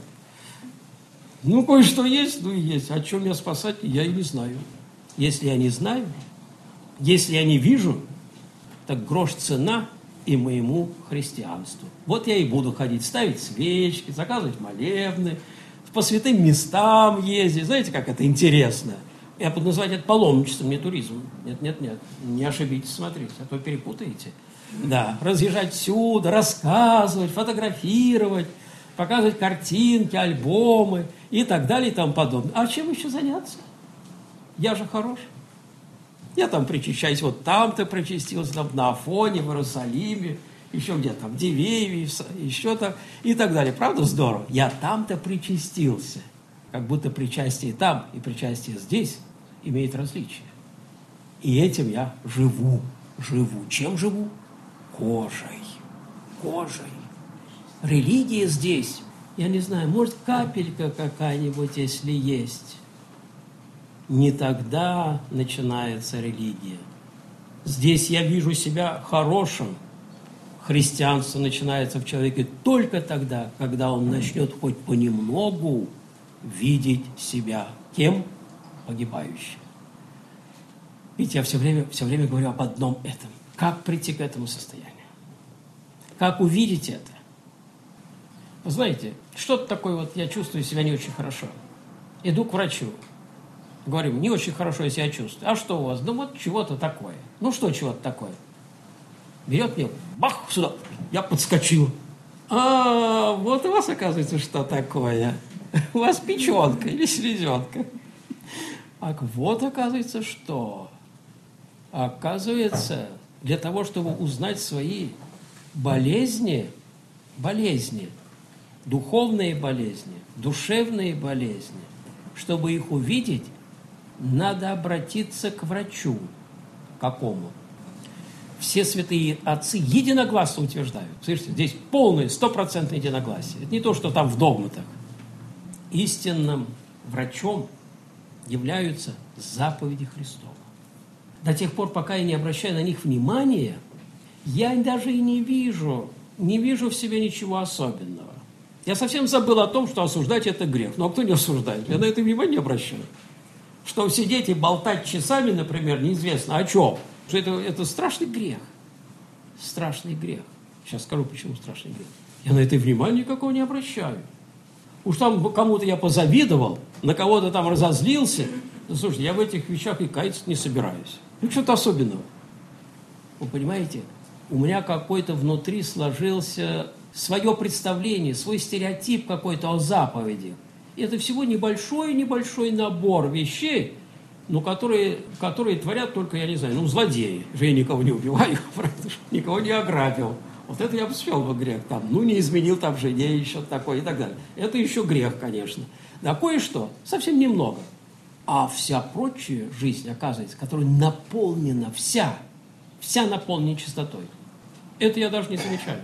Ну, кое-что есть, ну и есть. А что меня спасать, я и не знаю. Если я не знаю, если я не вижу, так грош цена и моему христианству. Вот я и буду ходить, ставить свечки, заказывать молебны, по святым местам ездить. Знаете, как это интересно? Я буду называть это паломничеством, не туризмом. Нет, нет, нет. Не ошибитесь, смотрите, а то перепутаете. Да, разъезжать всюду, рассказывать, фотографировать. показывать картинки, альбомы и так далее и тому подобное. А чем еще заняться? Я же хорош. Я там причащаюсь, вот там-то причастился, там на Афоне, в Иерусалиме, еще где-то там, в Дивееве, еще там и так далее. Правда здорово? Я там-то причастился. Как будто причастие там и причастие здесь имеет различия. И этим я живу, живу. Чем живу? Кожей, кожей. Религия здесь, я не знаю, может, капелька какая-нибудь, если есть. Не тогда начинается религия. Здесь я вижу себя хорошим. Христианство начинается в человеке только тогда, когда он начнет хоть понемногу видеть себя кем? Погибающим. Ведь я все время, все время говорю об одном этом. Как прийти к этому состоянию? Как увидеть это? Вы знаете, что-то такое, вот я чувствую себя не очень хорошо. Иду к врачу. Говорю, не очень хорошо я себя чувствую. А что у вас? Ну вот чего-то такое. Ну что чего-то такое? Берет мне, бах, сюда. Я подскочил. А, вот у вас, оказывается, что такое. У вас печенка или селезенка. А вот, оказывается, что? Оказывается, для того, чтобы узнать свои болезни, болезни, духовные болезни, душевные болезни, чтобы их увидеть, надо обратиться к врачу. Какому? Все святые отцы единогласно утверждают. Слышите, здесь полное, стопроцентное единогласие. Это не то, что там в догматах. Истинным врачом являются заповеди Христова. До тех пор, пока я не обращаю на них внимания, я даже и не вижу, не вижу в себе ничего особенного. Я совсем забыл о том, что осуждать – это грех. Ну, а кто не осуждает? Я на это внимание не обращаю. Что сидеть и болтать часами, например, неизвестно о чем. Что это, это страшный грех. Страшный грех. Сейчас скажу, почему страшный грех. Я на это внимание никакого не обращаю. Уж там кому-то я позавидовал, на кого-то там разозлился. Ну, слушайте, я в этих вещах и каяться не собираюсь. Ну, что-то особенного. Вы понимаете, у меня какой-то внутри сложился свое представление, свой стереотип какой-то о заповеди. И это всего небольшой-небольшой набор вещей, но которые, которые творят только, я не знаю, ну, злодеи. Же я никого не убиваю, правда, никого не ограбил. Вот это я бы счел бы грех. Там, ну, не изменил там жене, еще такое и так далее. Это еще грех, конечно. Да кое-что, совсем немного. А вся прочая жизнь, оказывается, которая наполнена вся, вся наполнена чистотой. Это я даже не замечаю.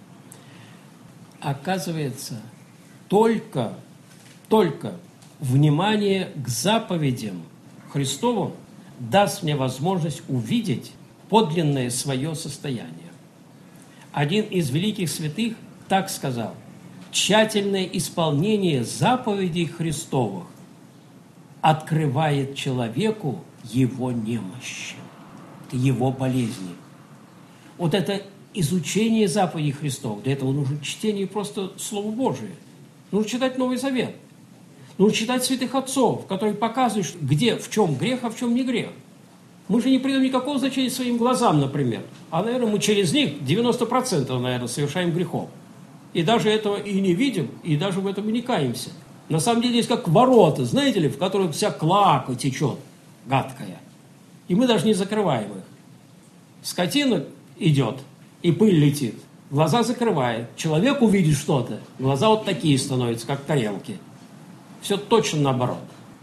Оказывается, только, только внимание к заповедям Христовым даст мне возможность увидеть подлинное свое состояние. Один из великих святых так сказал: тщательное исполнение заповедей Христовых открывает человеку его немощи, его болезни. Вот это изучение заповедей Христовых, для этого нужно чтение просто Слова Божия. Нужно читать Новый Завет. Нужно читать святых отцов, которые показывают, где, в чем грех, а в чем не грех. Мы же не придаем никакого значения своим глазам, например. А, наверное, мы через них девяносто процентов, наверное, совершаем грехов. И даже этого и не видим, и даже в этом и не каемся. На самом деле есть как ворота, знаете ли, в которых вся клака течет, гадкая. И мы даже не закрываем их. Скотина идет, и пыль летит. Глаза закрывает. Человек увидит что-то, глаза вот такие становятся, как тарелки. Все точно наоборот.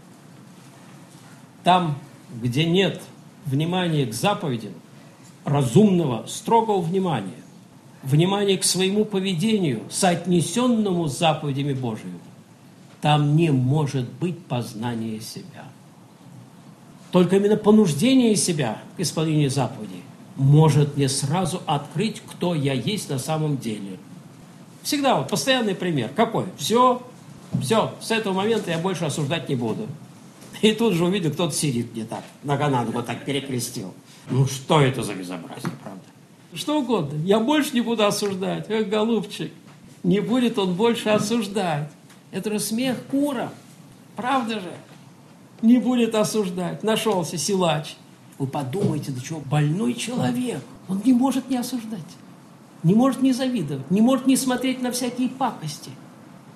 Там, где нет внимания к заповедям, разумного, строгого внимания, внимания к своему поведению, соотнесенному с заповедями Божьими, там не может быть познания себя. Только именно понуждение себя к исполнению заповедей может мне сразу открыть, кто я есть на самом деле. Всегда вот постоянный пример. Какой? Все, все, с этого момента я больше осуждать не буду. И тут же увидел, кто-то сидит не так, нога на ногу так перекрестил. Ну что это за безобразие, правда? Что угодно. Я больше не буду осуждать. Эх, голубчик, не будет он больше осуждать. Это же смех курам. Правда же? Не будет осуждать. Нашелся силач. Вы подумайте, до чего больной человек. Он не может не осуждать. Не может не завидовать. Не может не смотреть на всякие пакости.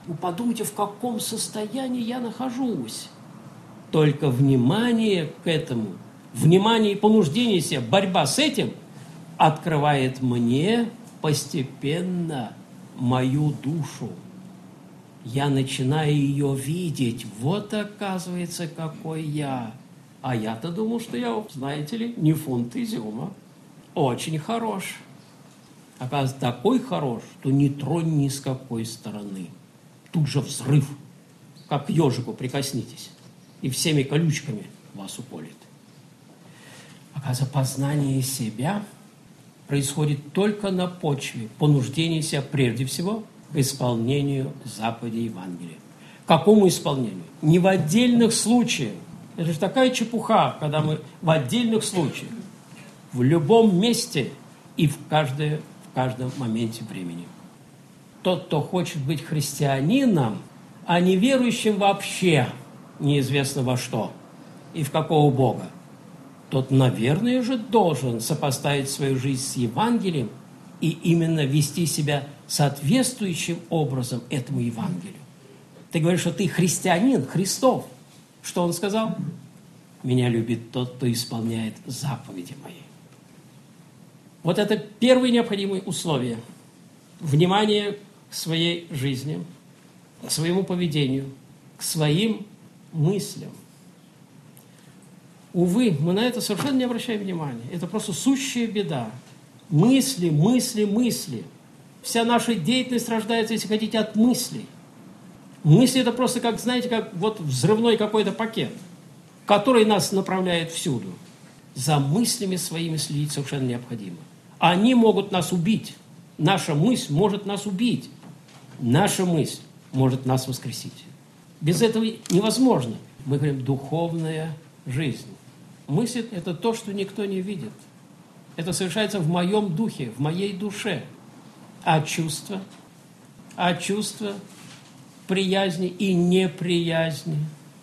Вы подумайте, в каком состоянии я нахожусь. Только внимание к этому, внимание и понуждение себя, борьба с этим открывает мне постепенно мою душу. Я начинаю ее видеть. Вот, оказывается, какой я. А я-то думал, что я, знаете ли, не фунт изюма. Очень хорош. Оказывается, такой хорош, что не тронь ни с какой стороны. Тут же взрыв. Как к ежику прикоснитесь. И всеми колючками вас уколет. Оказывается, познание себя происходит только на почве понуждения себя прежде всего к исполнению заповедей Евангелия. К какому исполнению? Не в отдельных случаях. Это же такая чепуха, когда мы в отдельных случаях, в любом месте и в, каждое, в каждом моменте времени. Тот, кто хочет быть христианином, а не верующим вообще, неизвестно во что и в какого Бога, тот, наверное же, должен сопоставить свою жизнь с Евангелием и именно вести себя соответствующим образом этому Евангелию. Ты говоришь, что ты христианин, Христов. Что он сказал? Меня любит тот, кто исполняет заповеди мои. Вот это первое необходимое условие. Внимание к своей жизни, к своему поведению, к своим мыслям. Увы, мы на это совершенно не обращаем внимания. Это просто сущая беда. Мысли, мысли, мысли. Вся наша деятельность рождается, если хотите, от мыслей. Мысли – это просто, как, знаете, как вот взрывной какой-то пакет, который нас направляет всюду. За мыслями своими следить совершенно необходимо. Они могут нас убить. Наша мысль может нас убить. Наша мысль может нас воскресить. Без этого невозможно. Мы говорим «духовная жизнь». Мысль – это то, что никто не видит. Это совершается в моем духе, в моей душе. А чувства? А чувства приязни и неприязни?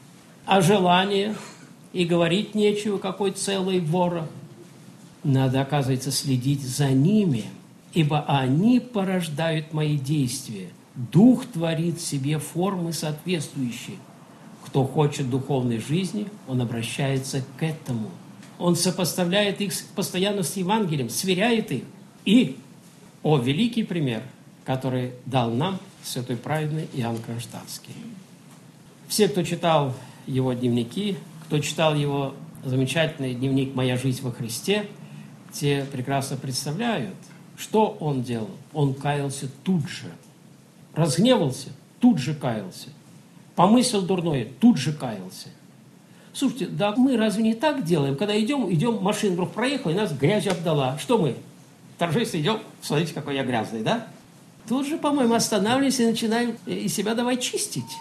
А желания? И говорить нечего, какой целый ворох. Надо, оказывается, следить за ними, ибо они порождают мои действия. Дух творит в себе формы соответствующие. Кто хочет духовной жизни, он обращается к этому. Он сопоставляет их постоянно с Евангелием, сверяет их. И, о, великий пример, который дал нам святой праведный Иоанн Кронштадтский. Все, кто читал его дневники, кто читал его замечательный дневник «Моя жизнь во Христе», те прекрасно представляют, что он делал. Он каялся тут же. Разгневался, тут же каялся. Помыслил дурное, тут же каялся. Слушайте, да мы разве не так делаем? Когда идем, идем, машина вдруг проехала, и нас грязью обдала. Что мы? Торжественно идем, смотрите, какой я грязный, да? Тут же, по-моему, останавливаемся и начинаем и себя давай чистить.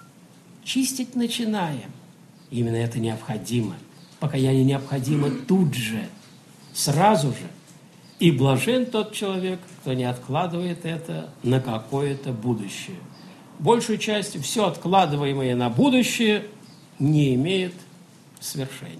Чистить начинаем. Именно это необходимо. Покаяние необходимо тут же, сразу же. И блажен тот человек, кто не откладывает это на какое-то будущее. Большую часть, все откладываемое на будущее, не имеет свершения.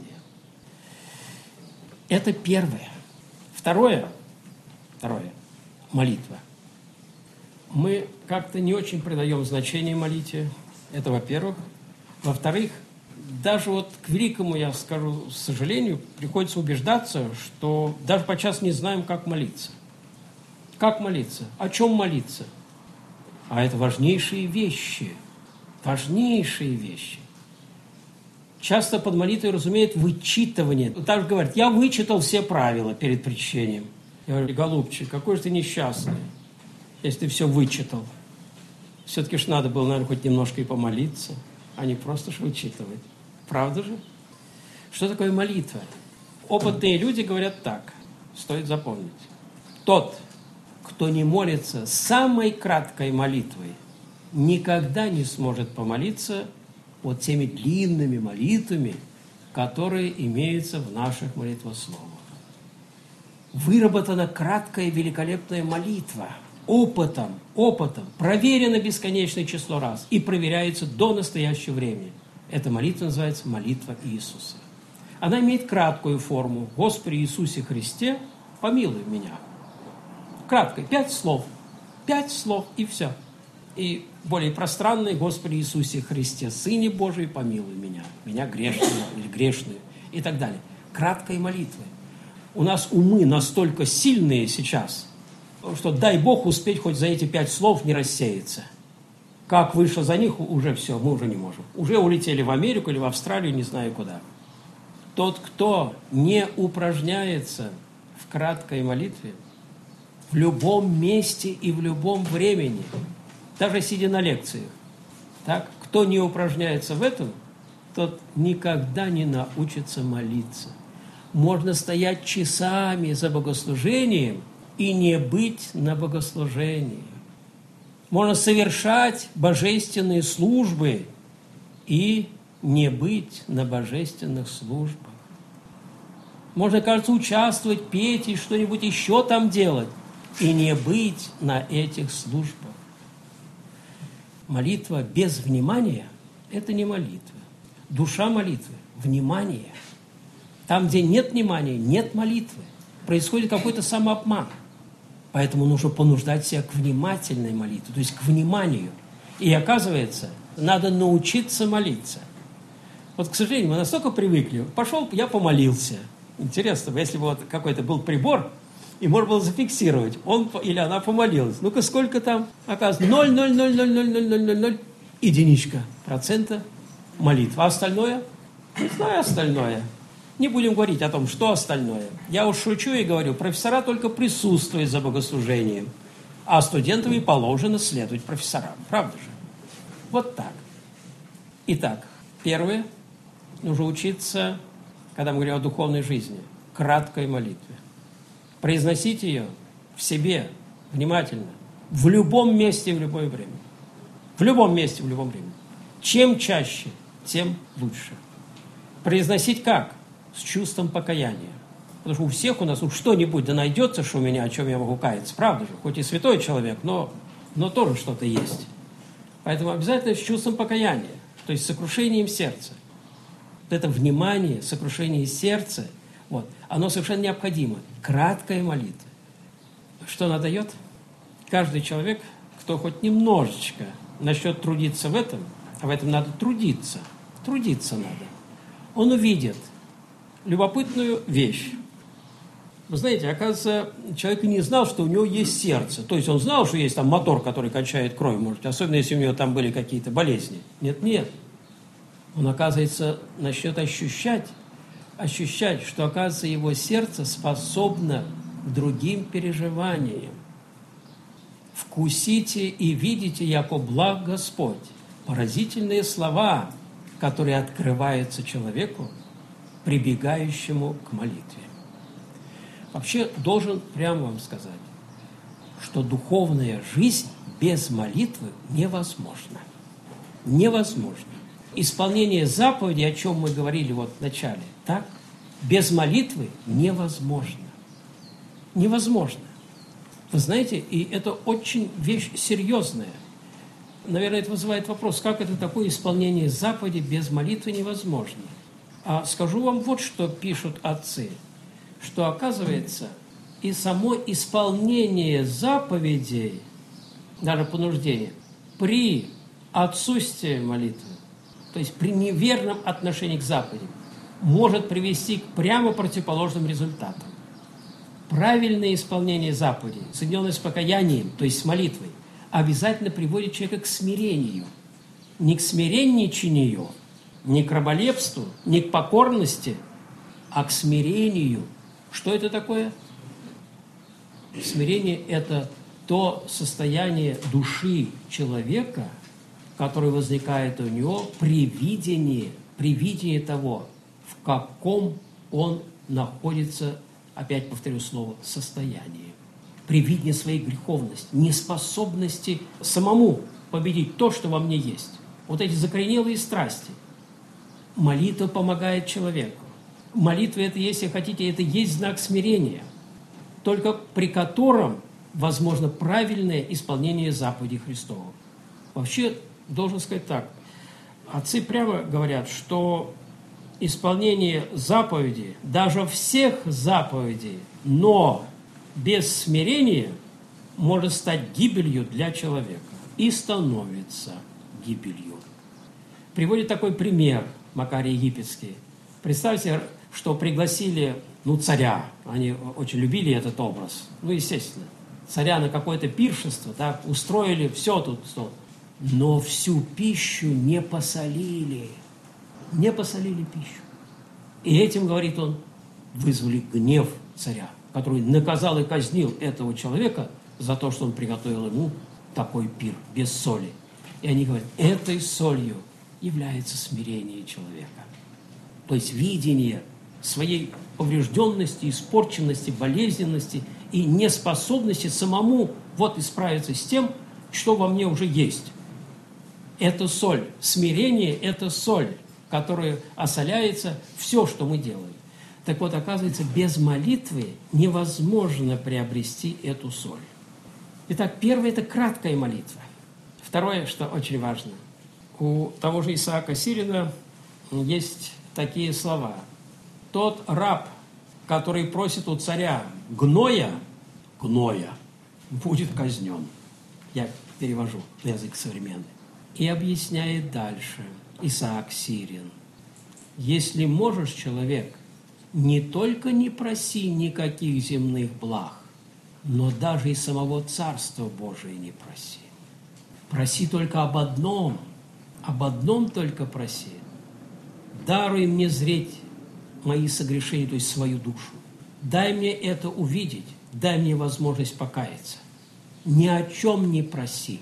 Это первое. Второе, второе, молитва. Мы как-то не очень придаем значение молитве. Это во-первых. Во-вторых, даже вот к великому, я скажу, сожалению, приходится убеждаться, что даже подчас не знаем, как молиться. Как молиться? О чем молиться? А это важнейшие вещи. Важнейшие вещи. Часто под молитвой разумеют вычитывание. Так говорят, я вычитал все правила перед причащением. Я говорю, голубчик, какой же ты несчастный, если ты все вычитал. Все-таки ж надо было, наверное, хоть немножко и помолиться, а не просто ж вычитывать. Правда же? Что такое молитва? Опытные люди говорят так, стоит запомнить. Тот, кто не молится самой краткой молитвой, никогда не сможет помолиться вот теми длинными молитвами, которые имеются в наших молитвословах. Выработана краткая великолепная молитва. Опытом, опытом, проверено бесконечное число раз и проверяется до настоящего времени. Эта молитва называется молитва Иисуса. Она имеет краткую форму. Господи Иисусе Христе, помилуй меня. Краткое, пять слов. Пять слов и все. И более пространный: Господи Иисусе Христе, Сыне Божий, помилуй меня, меня грешного или грешную, и так далее. Краткой молитвы. У нас умы настолько сильные сейчас, что дай Бог успеть хоть за эти пять слов не рассеяться. Как выше за них, уже все, мы уже не можем. Уже улетели в Америку или в Австралию, не знаю куда. Тот, кто не упражняется в краткой молитве, в любом месте и в любом времени, даже сидя на лекциях, так, кто не упражняется в этом, тот никогда не научится молиться. Можно стоять часами за богослужением и не быть на богослужении. Можно совершать божественные службы и не быть на божественных службах. Можно, кажется, участвовать, петь и что-нибудь еще там делать, и не быть на этих службах. Молитва без внимания – это не молитва. Душа молитвы – внимание. Там, где нет внимания, нет молитвы. Происходит какой-то самообман. Поэтому нужно понуждать себя к внимательной молитве, то есть к вниманию. И оказывается, надо научиться молиться. Вот, к сожалению, мы настолько привыкли. Пошел, я помолился. Интересно, если бы вот какой-то был прибор, и можно было зафиксировать, он или она помолилась. Ну-ка, сколько там? Оказывается, ноль ноль ноль ноль ноль ноль ноль ноль единичка процента молитва. А остальное? Не знаю остальное. Не будем говорить о том, что остальное. Я уж шучу и говорю, профессора только присутствуют за богослужением, а студентам и положено следовать профессорам. Правда же? Вот так. Итак, первое, нужно учиться, когда мы говорим о духовной жизни, краткой молитве. Произносить ее в себе внимательно, в любом месте и в любое время. В любом месте, в любом времени. Чем чаще, тем лучше. Произносить как? С чувством покаяния. Потому что у всех у нас уж что-нибудь да найдется, что у меня, о чем я могу каяться. Правда же? Хоть и святой человек, но, но тоже что-то есть. Поэтому обязательно с чувством покаяния, то есть с сокрушением сердца. Вот это внимание, сокрушение сердца, вот, оно совершенно необходимо. Краткая молитва. Что она дает? Каждый человек, кто хоть немножечко начнет трудиться в этом, а в этом надо трудиться, трудиться надо, он увидит любопытную вещь. Вы знаете, оказывается, человек и не знал, что у него есть сердце. То есть он знал, что есть там мотор, который качает кровь, может, особенно если у него там были какие-то болезни. Нет, нет. Он, оказывается, начнет ощущать, ощущать, что, оказывается, его сердце способно к другим переживаниям. «Вкусите и видите, яко благ Господь». Поразительные слова, которые открываются человеку, прибегающему к молитве. Вообще, должен прямо вам сказать, что духовная жизнь без молитвы невозможна. Невозможно. Исполнение заповедей, о чем мы говорили вот в начале, так, без молитвы невозможно. Невозможно. Вы знаете, и это очень вещь серьезная. Наверное, это вызывает вопрос, как это такое исполнение заповедей без молитвы невозможно. А скажу вам вот, что пишут отцы, что, оказывается, и само исполнение заповедей, даже понуждение, при отсутствии молитвы, то есть при неверном отношении к заповедям, может привести к прямо противоположным результатам. Правильное исполнение заповедей, соединенное с покаянием, то есть с молитвой, обязательно приводит человека к смирению. Не к смиренничанию, не к раболепству, не к покорности, а к смирению. Что это такое? Смирение – это то состояние души человека, которое возникает у него при видении, при видении того, в каком он находится, опять повторю слово, состоянии. При видении своей греховности, неспособности самому победить то, что во мне есть. Вот эти закоренелые страсти. Молитва помогает человеку. Молитва – это, если хотите, это есть знак смирения, только при котором возможно правильное исполнение заповедей Христовых. Вообще, должен сказать так, отцы прямо говорят, что исполнение заповедей, даже всех заповедей, но без смирения, может стать гибелью для человека. и становится гибелью. Приводит такой пример Макарий Египетский. Представьте, что пригласили ну, царя. Они очень любили этот образ. Ну, естественно. Царя на какое-то пиршество, так, устроили все тут, что. Но всю пищу не посолили. Не посолили пищу. И этим, говорит он, вызвали гнев царя, который наказал и казнил этого человека за то, что он приготовил ему такой пир, без соли. И они говорят, этой солью является смирение человека. То есть видение своей поврежденности, испорченности, болезненности и неспособности самому вот исправиться с тем, что во мне уже есть. Это соль. Смирение – это соль, которая осоляется все, что мы делаем. Так вот, оказывается, без молитвы невозможно приобрести эту соль. Итак, первое – это краткая молитва. Второе, что очень важно. У того же Исаака Сирина есть такие слова. Тот раб, который просит у царя гноя, гноя, будет казнен. Я перевожу на язык современный. И объясняет дальше Исаак Сирин. Если можешь, человек, не только не проси никаких земных благ, но даже и самого Царства Божия не проси. Проси только об одном, об одном только проси. Даруй мне зреть мои согрешения, то есть свою душу. Дай мне это увидеть, дай мне возможность покаяться. Ни о чем не проси.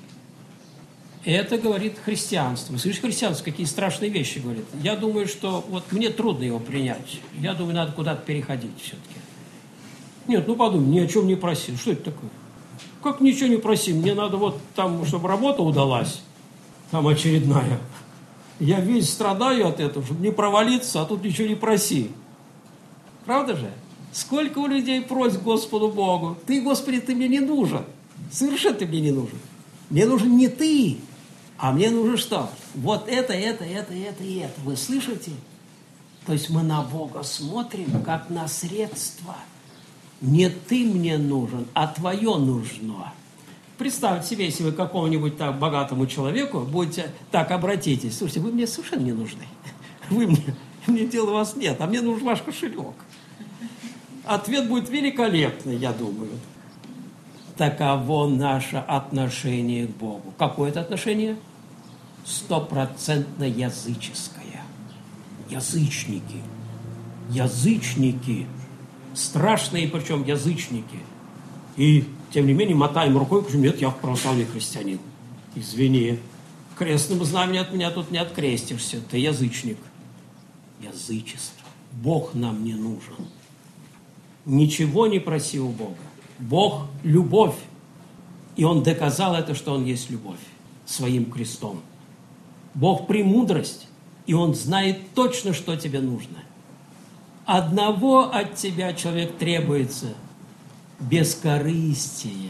Это говорит христианство. Вы слышите, христианство, какие страшные вещи говорит. Я думаю, что вот мне трудно его принять. Я думаю, надо куда-то переходить все-таки. Нет, ну подумай, ни о чем не проси. Что это такое? Как ничего не проси? Мне надо вот там, чтобы работа удалась, там очередная. Я весь страдаю от этого, чтобы не провалиться, а тут ничего не проси. Правда же? Сколько у людей просьб Господу Богу. Ты, Господи, ты мне не нужен. Совершенно ты мне не нужен. Мне нужен не ты, а мне нужно что? Вот это, это, это, это и это. Вы слышите? То есть мы на Бога смотрим, как на средство. Не ты мне нужен, а твое нужно. Представьте себе, если вы какому-нибудь так богатому человеку будете так обратитесь. Слушайте, вы мне совершенно не нужны. Вы мне, мне дела у вас нет, а мне нужен ваш кошелек. Ответ будет великолепный, я думаю. Таково наше отношение к Богу. Какое это отношение? Стопроцентно языческое. Язычники. Язычники. Страшные, причем язычники. И, тем не менее, мотаем рукой, говорим, нет, я православный христианин. Извини, крестным знаменем от меня тут не открестишься, ты язычник. Язычество. Бог нам не нужен. Ничего не проси у Бога. Бог – любовь. И Он доказал это, что Он есть любовь своим крестом. Бог – премудрость. И Он знает точно, что тебе нужно. Одного от тебя, человек, требуется – бескорыстие.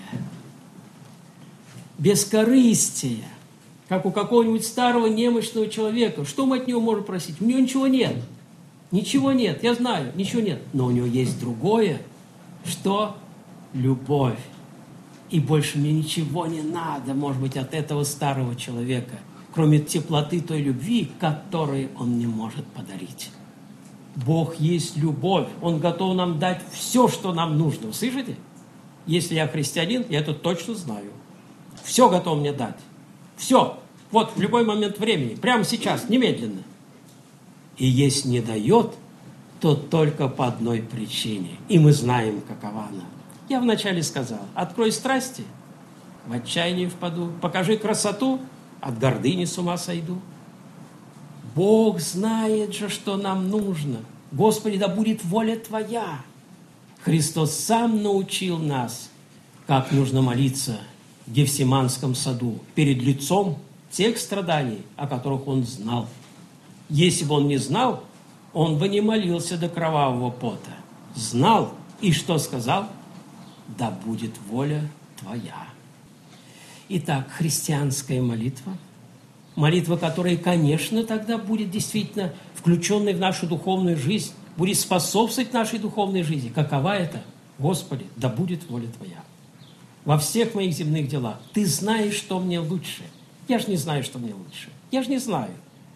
Бескорыстие. Как у какого-нибудь старого немощного человека. Что мы от него можем просить? У него ничего нет. Ничего нет, я знаю, ничего нет. Но у него есть другое. Что? Любовь. И больше мне ничего не надо, может быть, от этого старого человека, кроме теплоты той любви, которую он не может подарить. Бог есть любовь. Он готов нам дать все, что нам нужно. Вы слышите? Если я христианин, я это точно знаю. Все готов мне дать. Все. Вот в любой момент времени. Прямо сейчас, немедленно. И если не дает, то только по одной причине. И мы знаем, какова она. Я вначале сказал, открой страсти, в отчаяние впаду. Покажи красоту, от гордыни с ума сойду. Бог знает же, что нам нужно. Господи, да будет воля Твоя. Христос сам научил нас, как нужно молиться в Гефсиманском саду перед лицом тех страданий, о которых Он знал. Если бы Он не знал, Он бы не молился до кровавого пота. Знал и что сказал? Да будет воля Твоя. Итак, христианская молитва. Молитва, которая, конечно, тогда будет действительно включенной в нашу духовную жизнь, будет способствовать нашей духовной жизни. Какова это? Господи, да будет воля Твоя. во всех моих земных делах. Ты знаешь, что мне лучше. Я же не знаю, что мне лучше. Я же не знаю.